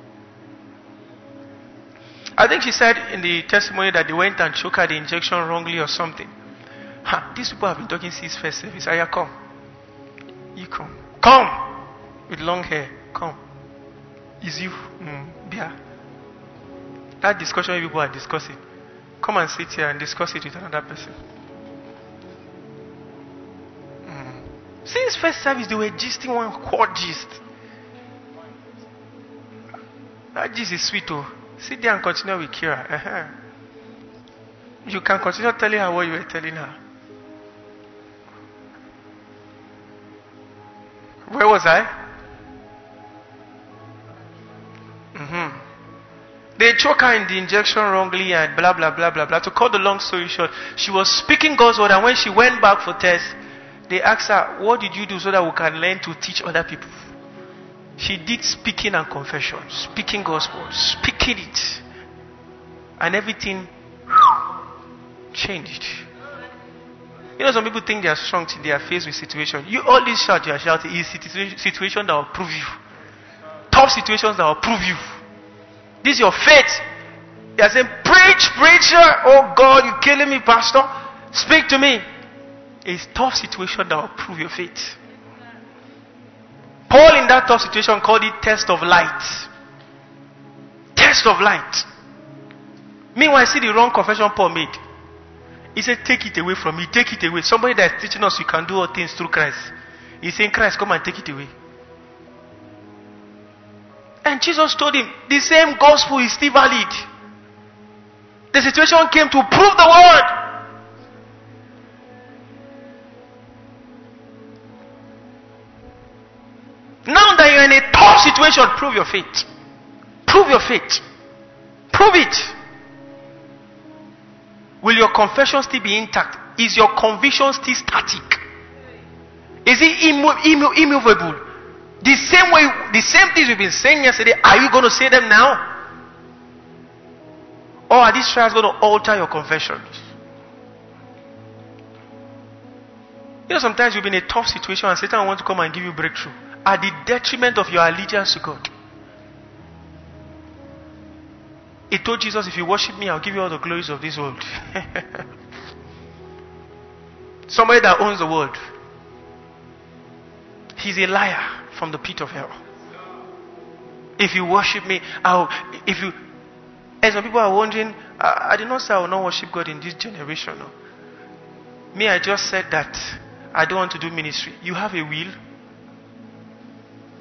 I think she said in the testimony that they went and took her the injection wrongly or something. Ha, these people have been talking since first service. Aya, come. You come. Come! With long hair. Come. Is you. Mm, yeah. That discussion people are discussing. Come and sit here and discuss it with another person. Mm. Since first service, they were gisting one quad gist. That gist is sweet, oh. Sit there and continue with Kira. Uh-huh. You can continue telling her what you were telling her. Where was I? Mm-hmm. They choke her in the injection wrongly and blah, blah, blah, blah, blah. To cut the long story short, she was speaking God's word, and when she went back for test, they asked her, what did you do so that we can learn to teach other people? She did speaking and confession, speaking God's word, speaking it. And everything changed. You know, some people think they are strong till they are faced with situation. You all this shout you are shouting is situation that will prove you. Tough situations that will prove you. This is your faith. You are saying, preach, preacher. Oh God, you're killing me, pastor. Speak to me. It's tough situation that will prove your faith. Paul in that tough situation called it test of light. Test of light. Meanwhile, see the wrong confession Paul made. He said, take it away from me. Take it away. Somebody that is teaching us you can do all things through Christ. He's saying, Christ, come and take it away. And Jesus told him, the same gospel is still valid. The situation came to prove the word. Now that you're in a tough situation, prove your faith. Prove your faith. Prove it. Will your confession still be intact? Is your conviction still static? Is it immo- immo- immovable? The same way, the same things we've been saying yesterday, are you going to say them now? Or are these trials going to alter your confessions? You know, sometimes you'll be in a tough situation and Satan wants to come and give you breakthrough at the detriment of your allegiance to God. He told Jesus, if you worship me, I'll give you all the glories of this world. Somebody that owns the world. He's a liar from the pit of hell. If you worship me, I'll, if you, and some people are wondering, I, I did not say I will not worship God in this generation. No. Me, I just said that I don't want to do ministry. You have a will.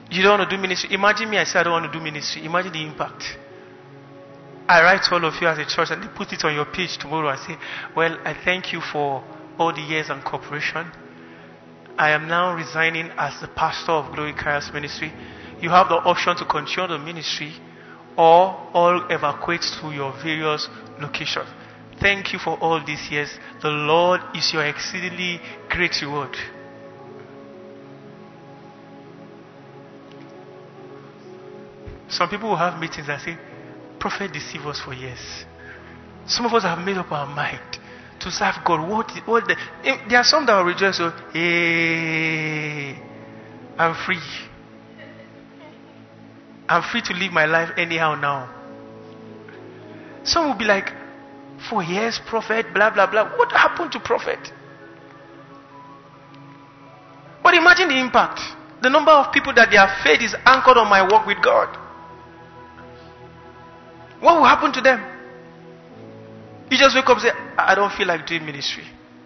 You don't want to do ministry. Imagine me, I say I don't want to do ministry. Imagine the impact. I write to all of you as a church and they put it on your page tomorrow. I say, well, I thank you for all the years and cooperation. I am now resigning as the pastor of Glory Carriers Ministry. You have the option to continue the ministry or all evacuate to your various locations. Thank you for all these years. The Lord is your exceedingly great reward. Some people will have meetings and say, Prophet deceived us for years. Some of us have made up our mind to serve God. What, what the, there are some that will rejoice. So, hey, I'm free. I'm free to live my life anyhow now. Some will be like, for years, prophet, blah, blah, blah. What happened to prophet? But imagine the impact. The number of people that their faith is anchored on my work with God. What will happen to them? You just wake up and say, I don't feel like doing ministry.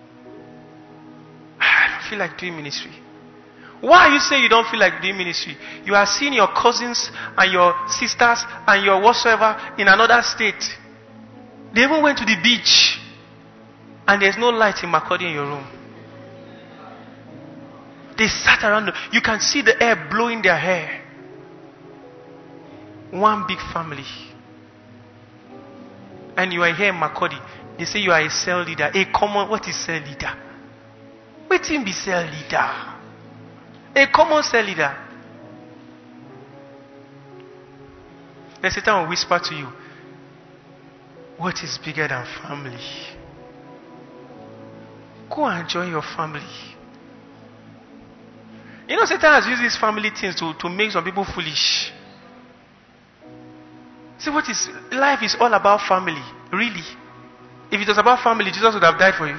I don't feel like doing ministry. Why are you saying you don't feel like doing ministry? You are seeing your cousins and your sisters and your whatsoever in another state. They even went to the beach and there's no light in Makurdi in your room. They sat around. You can see the air blowing their hair. One big family. And you are here in Makurdi. They say you are a cell leader. A common, what is cell leader? What can be cell leader? A common cell leader. Then Satan will whisper to you, what is bigger than family? Go and join your family. You know, Satan has used these family things to, to make some people foolish. See, what is life is all about family, really. If it was about family, Jesus would have died for you.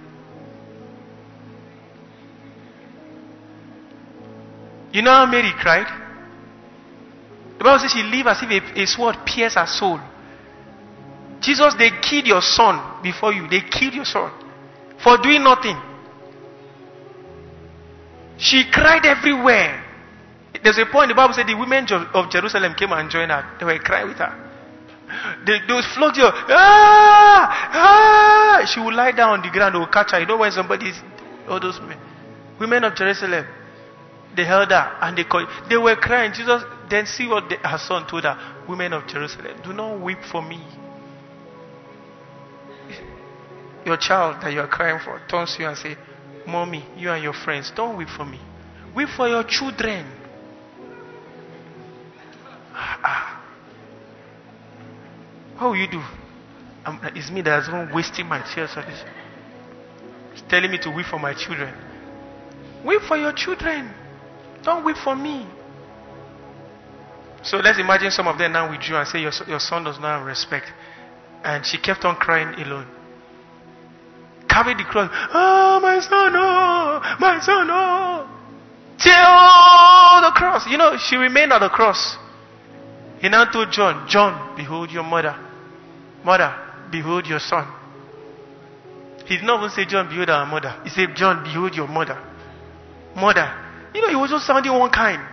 You know how Mary cried? The Bible says she lived as if a, a sword pierced her soul. Jesus, they killed your son before you. They killed your son for doing nothing. She cried everywhere. There's a point, the Bible said the women of Jerusalem came and joined her. They were crying with her. They, they would flog you. Ah! Ah! She would lie down on the ground. They would catch her. You know when somebody, all those men, women of Jerusalem, they held her and they called. They were crying. Jesus then see what the, her son told her. Women of Jerusalem, do not weep for me. Your child that you are crying for turns to you and say, Mommy, you and your friends, don't weep for me. Weep for your children. Ah. What will you do? Um, it's me that has been wasting my tears on this. It's telling me to weep for my children. Weep for your children. Don't weep for me. So let's imagine some of them now withdrew and say your, your son does not have respect. And she kept on crying alone. Carried the cross. Oh, my son, oh, my son, oh. Till the cross. You know, she remained at the cross. He now told John, John, behold your mother. Mother, behold your son. He did not even say, John, behold our mother. He said, John, behold your mother. Mother. You know, he was just sounding one kind.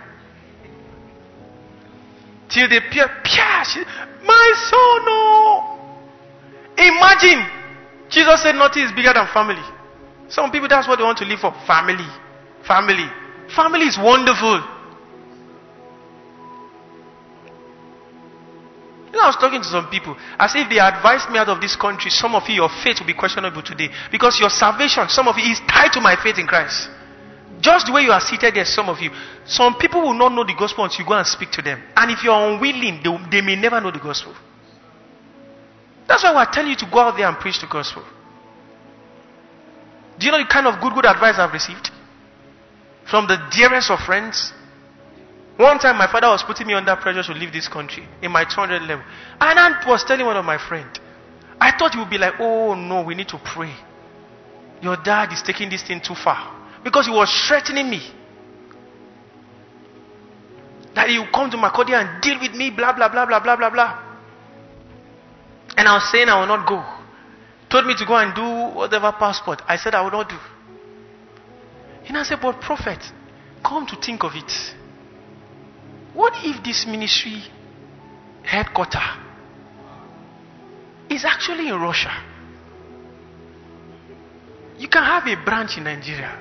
Till they peer, peer, she, my son, oh. Imagine. Jesus said nothing is bigger than family. Some people, that's what they want to live for. Family. Family. Family is wonderful. You know, I was talking to some people. As if they advised me out of this country, some of you, your faith will be questionable today. Because your salvation, some of you, is tied to my faith in Christ. Just the way you are seated there, some of you. Some people will not know the gospel until you go and speak to them. And if you are unwilling, they, they may never know the gospel. That's why we're telling you to go out there and preach the gospel. Do you know the kind of good, good advice I've received? From the dearest of friends. One time my father was putting me under pressure to leave this country in my two hundred level. And I was telling one of my friends, I thought he would be like, oh no, we need to pray. Your dad is taking this thing too far. Because he was threatening me. That he would come to Makurdi and deal with me, blah, blah, blah, blah, blah, blah, blah. And I was saying I will not go. Told me to go and do whatever passport. I said I will not do. And I said, but prophet, come to think of it. What if this ministry headquarters is actually in Russia? You can have a branch in Nigeria.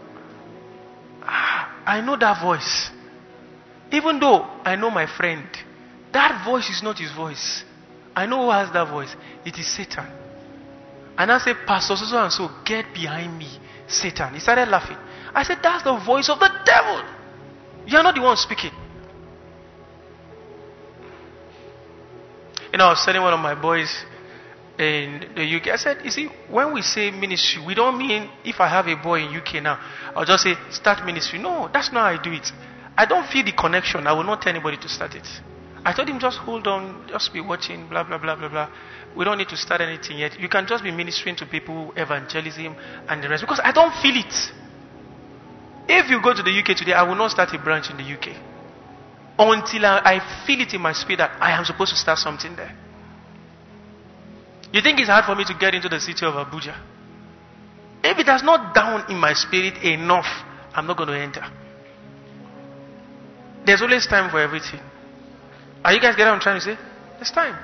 Ah, I know that voice. Even though I know my friend, that voice is not his voice. I know who has that voice. It is Satan. And I said, Pastor so and so, get behind me, Satan. He started laughing. I said, that's the voice of the devil. You are not the one speaking. You know, I was telling one of my boys in the U K, I said, you see, when we say ministry, we don't mean if I have a boy in U K now, I'll just say, start ministry. No, that's not how I do it. I don't feel the connection. I will not tell anybody to start it. I told him, just hold on, just be watching, blah, blah, blah, blah, blah. We don't need to start anything yet. You can just be ministering to people, evangelism, and the rest. Because I don't feel it. If you go to the U K today, I will not start a branch in the U K. Until I, I feel it in my spirit that I am supposed to start something there. You think it's hard for me to get into the city of Abuja? If it has not down in my spirit enough, I'm not going to enter. There's always time for everything. Are you guys getting what I'm trying to say? There's time.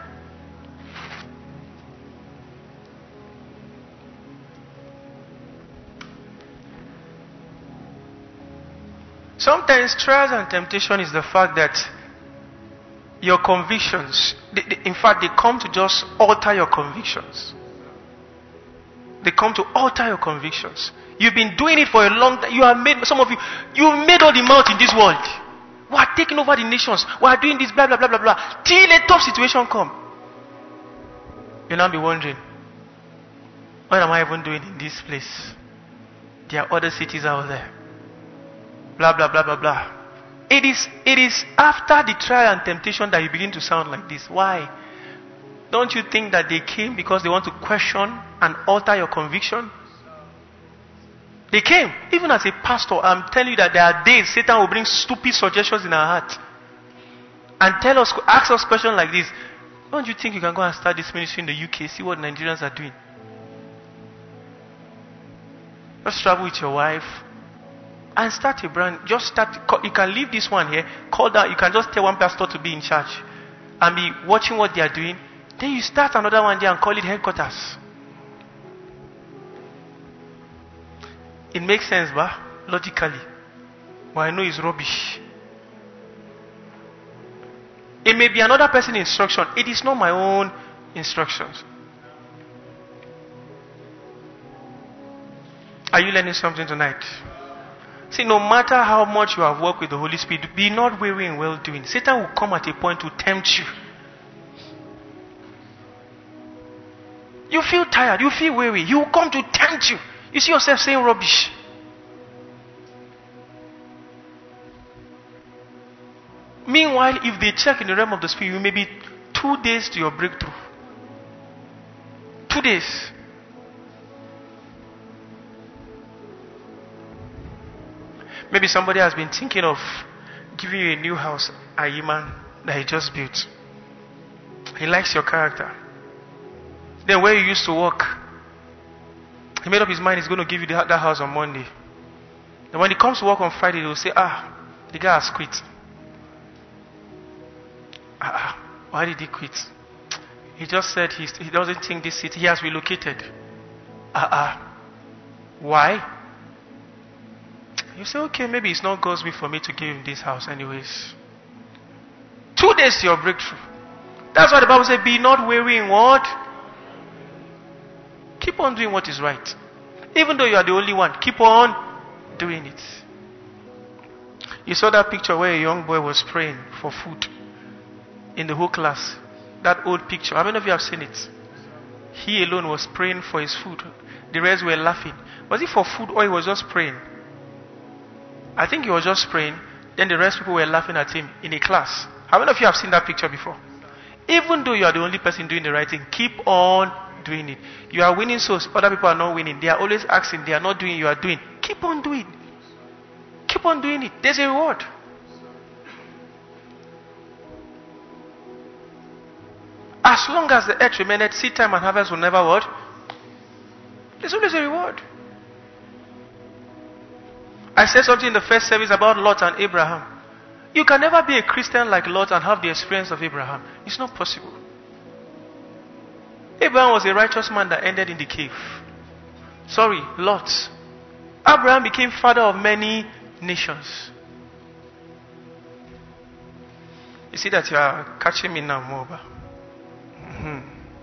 Sometimes trials and temptation is the fact that your convictions, they, they, in fact, they come to just alter your convictions. They come to alter your convictions. You've been doing it for a long time. You have made, some of you, you've made all the mouth in this world. We are taking over the nations. We are doing this, blah, blah, blah, blah, blah. Till a tough situation come. You'll now be wondering, what am I even doing in this place? There are other cities out there. Blah, blah, blah, blah, blah. It is, it is after the trial and temptation that you begin to sound like this. Why? Don't you think that they came because they want to question and alter your conviction? They came. Even as a pastor, I'm telling you that there are days Satan will bring stupid suggestions in our heart and tell us, ask us questions like this. Don't you think you can go and start this ministry in the U K, see what Nigerians are doing? Just travel with your wife and start a brand. Just start. You can leave this one here. Call that. You can just tell one pastor to be in charge and be watching what they are doing. Then you start another one there and call it headquarters. It makes sense, but logically. But I know it's rubbish. It may be another person's instruction. It is not my own instructions. Are you learning something tonight? See, no matter how much you have worked with the Holy Spirit, be not weary in well-doing. Satan will come at a point to tempt you. You feel tired, you feel weary. He will come to tempt you. You see yourself saying rubbish. Meanwhile, if they check in the realm of the Spirit, you may be two days to your breakthrough. Two days. Maybe somebody has been thinking of giving you a new house, Ayiman, that he just built. He likes your character. Then where you used to work, he made up his mind he's going to give you that, that house on Monday. And when he comes to work on Friday, he will say, ah, the guy has quit. Ah, why did he quit? He just said he's, he doesn't think this city, he has relocated. Ah, ah. Why? You say, okay, maybe it's not God's will for me to give him this house anyways. Two days to your breakthrough. That's why the Bible says, be not weary in what? Keep on doing what is right. Even though you are the only one, keep on doing it. You saw that picture where a young boy was praying for food in the whole class. That old picture. How many of you have seen it? He alone was praying for his food. The rest were laughing. Was it for food or he was just praying? I think he was just praying. Then the rest people were laughing at him in a class. How many of you have seen that picture before? Even though you are the only person doing the right thing, keep on doing it. You are winning souls, other people are not winning. They are always asking, they are not doing, you are doing. Keep on doing. Keep on doing it. There's a reward. As long as the earth remaineth, seed time and harvest will never what? There's always a reward. I said something in the first service about Lot and Abraham. You can never be a Christian like Lot and have the experience of Abraham. It's not possible. Abraham was a righteous man that ended in the cave. Sorry, Lot. Abraham became father of many nations. You see that you are catching me now more. Mm-hmm.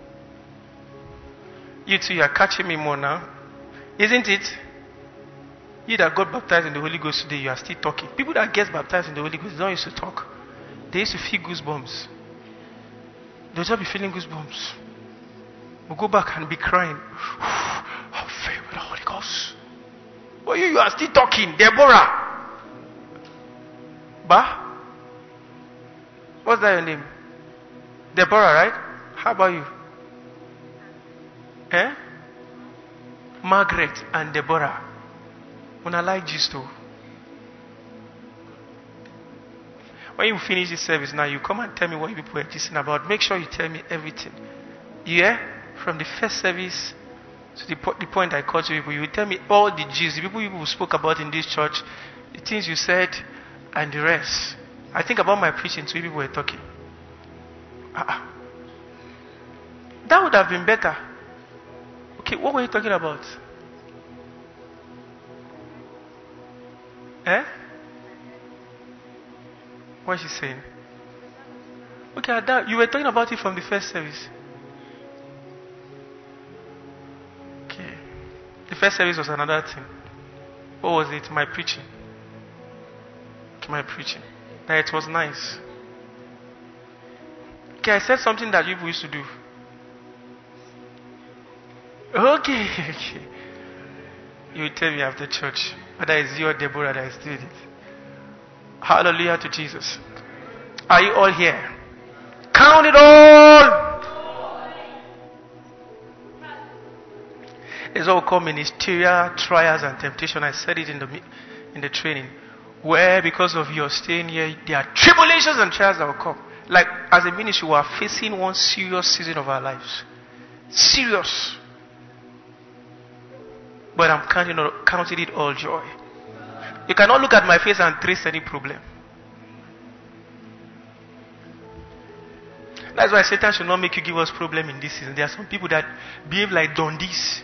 You too, you are catching me more now. Isn't it? You that got baptized in the Holy Ghost today, you are still talking. People that get baptized in the Holy Ghost, they don't used to talk. They used to feel goosebumps. They'll just be feeling goosebumps. We'll go back and be crying. I'm filled with the Holy Ghost. But you, you are still talking. Deborah. Ba? What's that your name? Deborah, right? How about you? Eh? Margaret and Deborah. When I like Jesus too. When you finish this service now, you come and tell me what you people are teaching about. Make sure you tell me everything. Yeah? From the first service to the, po- the point I called to people, you will tell me all the gist, the people you people spoke about in this church, the things you said, and the rest. I think about my preaching, two people were talking. Uh-uh. That would have been better. Okay, what were you talking about? Eh? What is she saying? Okay, Ada, you were talking about it from the first service. Okay. The first service was another thing. What was it? My preaching. Okay, my preaching. That it was nice. Okay, I said something that you used to do. Okay, okay. You will tell me after church whether it's you or Deborah that is doing it. Hallelujah to Jesus. Are you all here? Count it all. It's all called ministerial trials and temptation. I said it in the in the training. Where because of your staying here, there are tribulations and trials that will come. Like as a ministry, we are facing one serious season of our lives. Serious. But I'm counting, counting it all joy. You cannot look at my face and trace any problem. That's why Satan should not make you give us problem in this season. There are some people that behave like Dundies.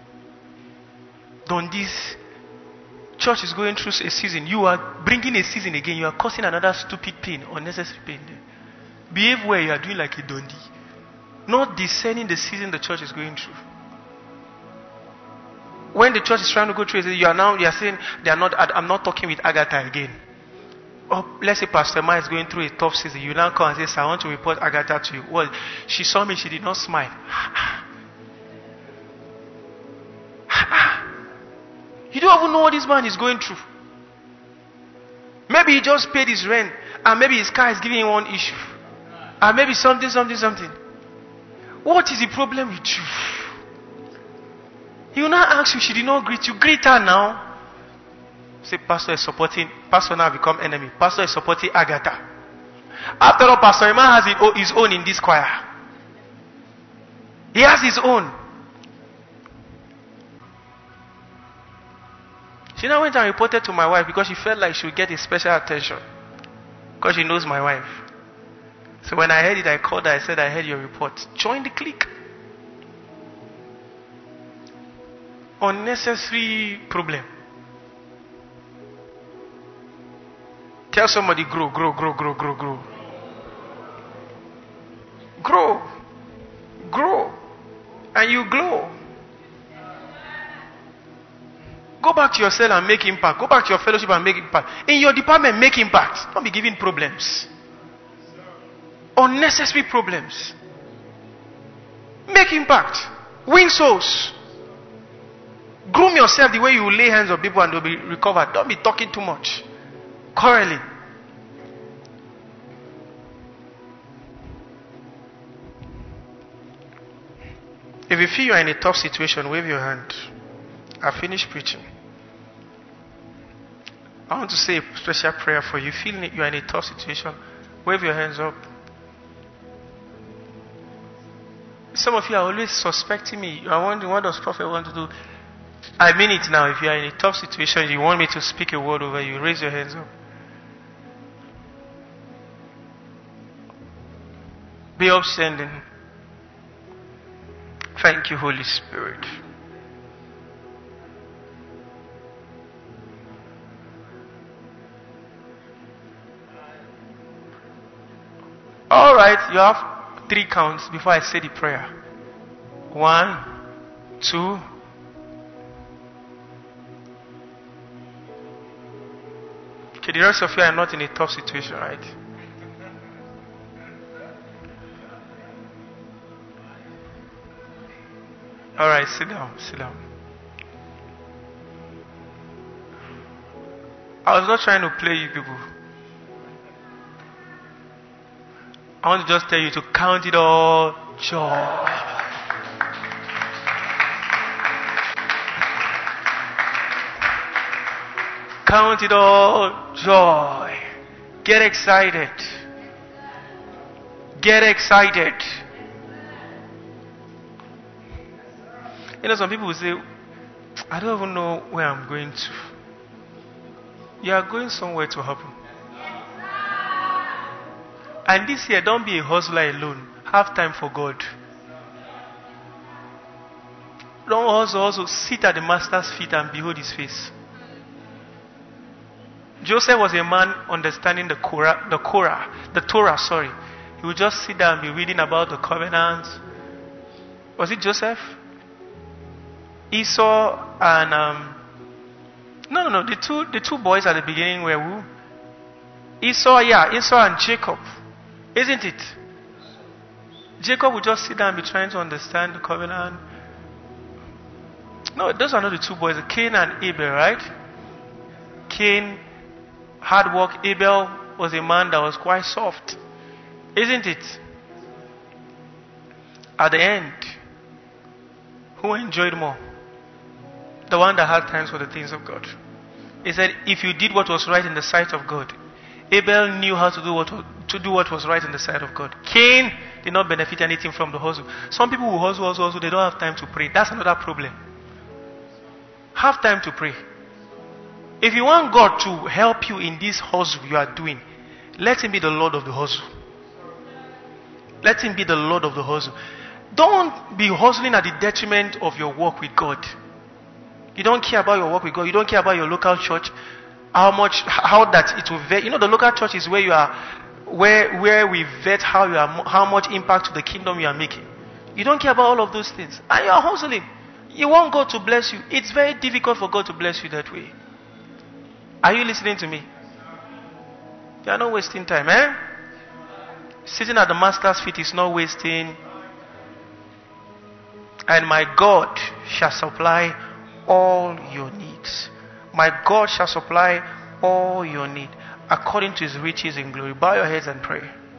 Dundies. Church is going through a season. You are bringing a season again. You are causing another stupid pain, unnecessary pain. Behave where you are doing like a Dundee. Not discerning the season the church is going through. When the church is trying to go through, you are now you are saying they are not. I'm not talking with Agatha again. Or let's say Pastor Ma is going through a tough season. You now come and say, "Sir, I want to report Agatha to you." Well, she saw me. She did not smile. You don't even know what this man is going through. Maybe he just paid his rent, and maybe his car is giving him one issue, and maybe something, something, something. What is the problem with you? He will not ask you, she did not greet you. Greet her now. Say, Pastor is supporting, Pastor now become enemy. Pastor is supporting Agatha. After all, Pastor Iman has his own in this choir. He has his own. She now went and reported to my wife because she felt like she would get a special attention. Because she knows my wife. So when I heard it, I called her. I said, I heard your report. Join the clique. Unnecessary problem. Tell somebody, grow, grow, grow, grow, grow, grow. Grow. Grow. And you glow. Go back to your cell and make impact. Go back to your fellowship and make impact. In your department, make impact. Don't be giving problems. Unnecessary problems. Make impact. Win souls. Groom yourself the way you lay hands on people and they'll be recovered. Don't be talking too much. Quarreling. If you feel you're in a tough situation, wave your hand. I finished preaching. I want to say a special prayer for you. Feel you're in a tough situation, wave your hands up. Some of you are always suspecting me. You are wondering, what does Prophet want to do? I mean it now. If you are in a tough situation, you want me to speak a word over you, raise your hands up. Be upstanding. Thank you, Holy Spirit. All right, you have three counts before I say the prayer. One, two. Okay, the rest of you are not in a tough situation, right? All right, sit down, sit down. I was not trying to play you people. I want to just tell you to count it all joy. Count it all joy. Get excited. Get excited. You know, some people will say, I don't even know where I'm going to. You are going somewhere to happen. And this year, don't be a hustler alone. Have time for God. Don't also also sit at the master's feet and behold his face. Joseph was a man understanding the Korah, the Korah, the Torah, sorry. He would just sit down and be reading about the covenants. Was it Joseph? Esau and um no no no the two the two boys at the beginning were who? Esau, yeah, Esau and Jacob. Isn't it? Jacob would just sit down and be trying to understand the covenant. No, those are not the two boys. Cain and Abel, right? Cain, hard work. Abel was a man that was quite soft. Isn't it? At the end, who enjoyed more? The one that had times for the things of God. He said, if you did what was right in the sight of God, Abel knew how to do what to do what was right in the sight of God. Cain did not benefit anything from the hustle. Some people who hustle, hustle, hustle, they don't have time to pray. That's another problem. Have time to pray. If you want God to help you in this hustle you are doing, let him be the Lord of the hustle. Let him be the Lord of the hustle. Don't be hustling at the detriment of your work with God. You don't care about your work with God. You don't care about your local church. How much, how that it will vet. You know, the local church is where you are, where where we vet how you are, how much impact to the kingdom you are making. You don't care about all of those things, and you are hustling. You want God to bless you. It's very difficult for God to bless you that way. Are you listening to me? You are not wasting time, eh? Sitting at the master's feet is not wasting. And my God shall supply all your needs. My God shall supply all your need according to his riches in glory. Bow your heads and pray.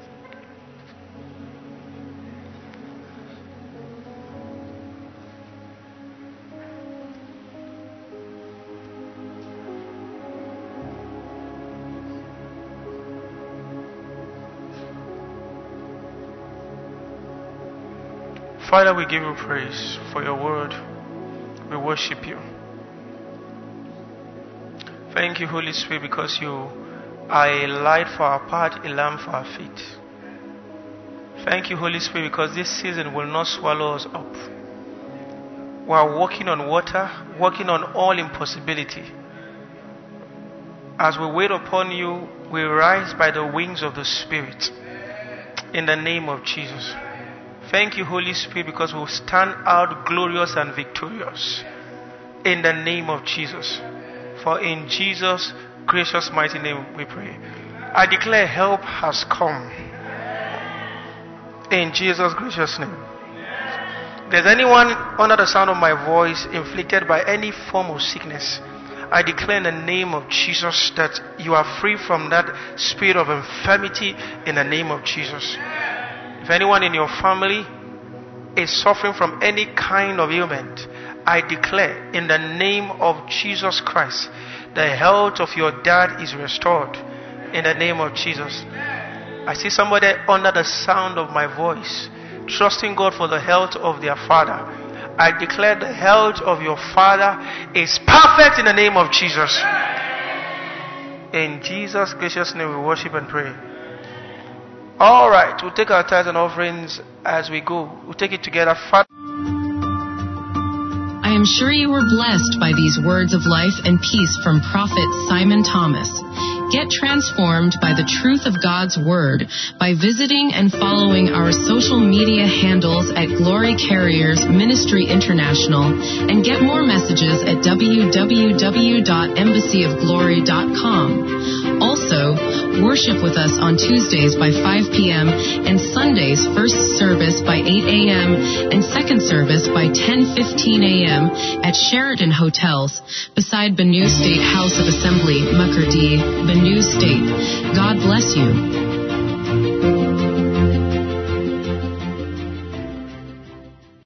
Father, we give you praise for your word. We worship you. Thank you, Holy Spirit, because you are a light for our path, a lamp for our feet. Thank you, Holy Spirit, because this season will not swallow us up. We are walking on water, walking on all impossibility. As we wait upon you, we rise by the wings of the Spirit. In the name of Jesus. Thank you, Holy Spirit, because we will stand out glorious and victorious. In the name of Jesus. For in Jesus' gracious mighty name we pray. I declare help has come. In Jesus' gracious name. If there's anyone under the sound of my voice inflicted by any form of sickness, I declare in the name of Jesus that you are free from that spirit of infirmity in the name of Jesus. If anyone in your family is suffering from any kind of ailment, I declare in the name of Jesus Christ, the health of your dad is restored in the name of Jesus. I see somebody under the sound of my voice trusting God for the health of their father. I declare the health of your father is perfect in the name of Jesus. In Jesus' gracious name we worship and pray. All right, we'll take our tithes and offerings as we go. We'll take it together. Father, I am sure you were blessed by these words of life and peace from Prophet Simon Thomas. Get transformed by the truth of God's Word by visiting and following our social media handles at Glory Carriers Ministry International, and get more messages at w w w dot embassy of glory dot com. Also, worship with us on Tuesdays by five p.m. and Sundays first service by eight a.m. and second service by ten fifteen a.m. at Sheraton Hotels beside Benue State House of Assembly, Makurdi, Benue State. God bless you.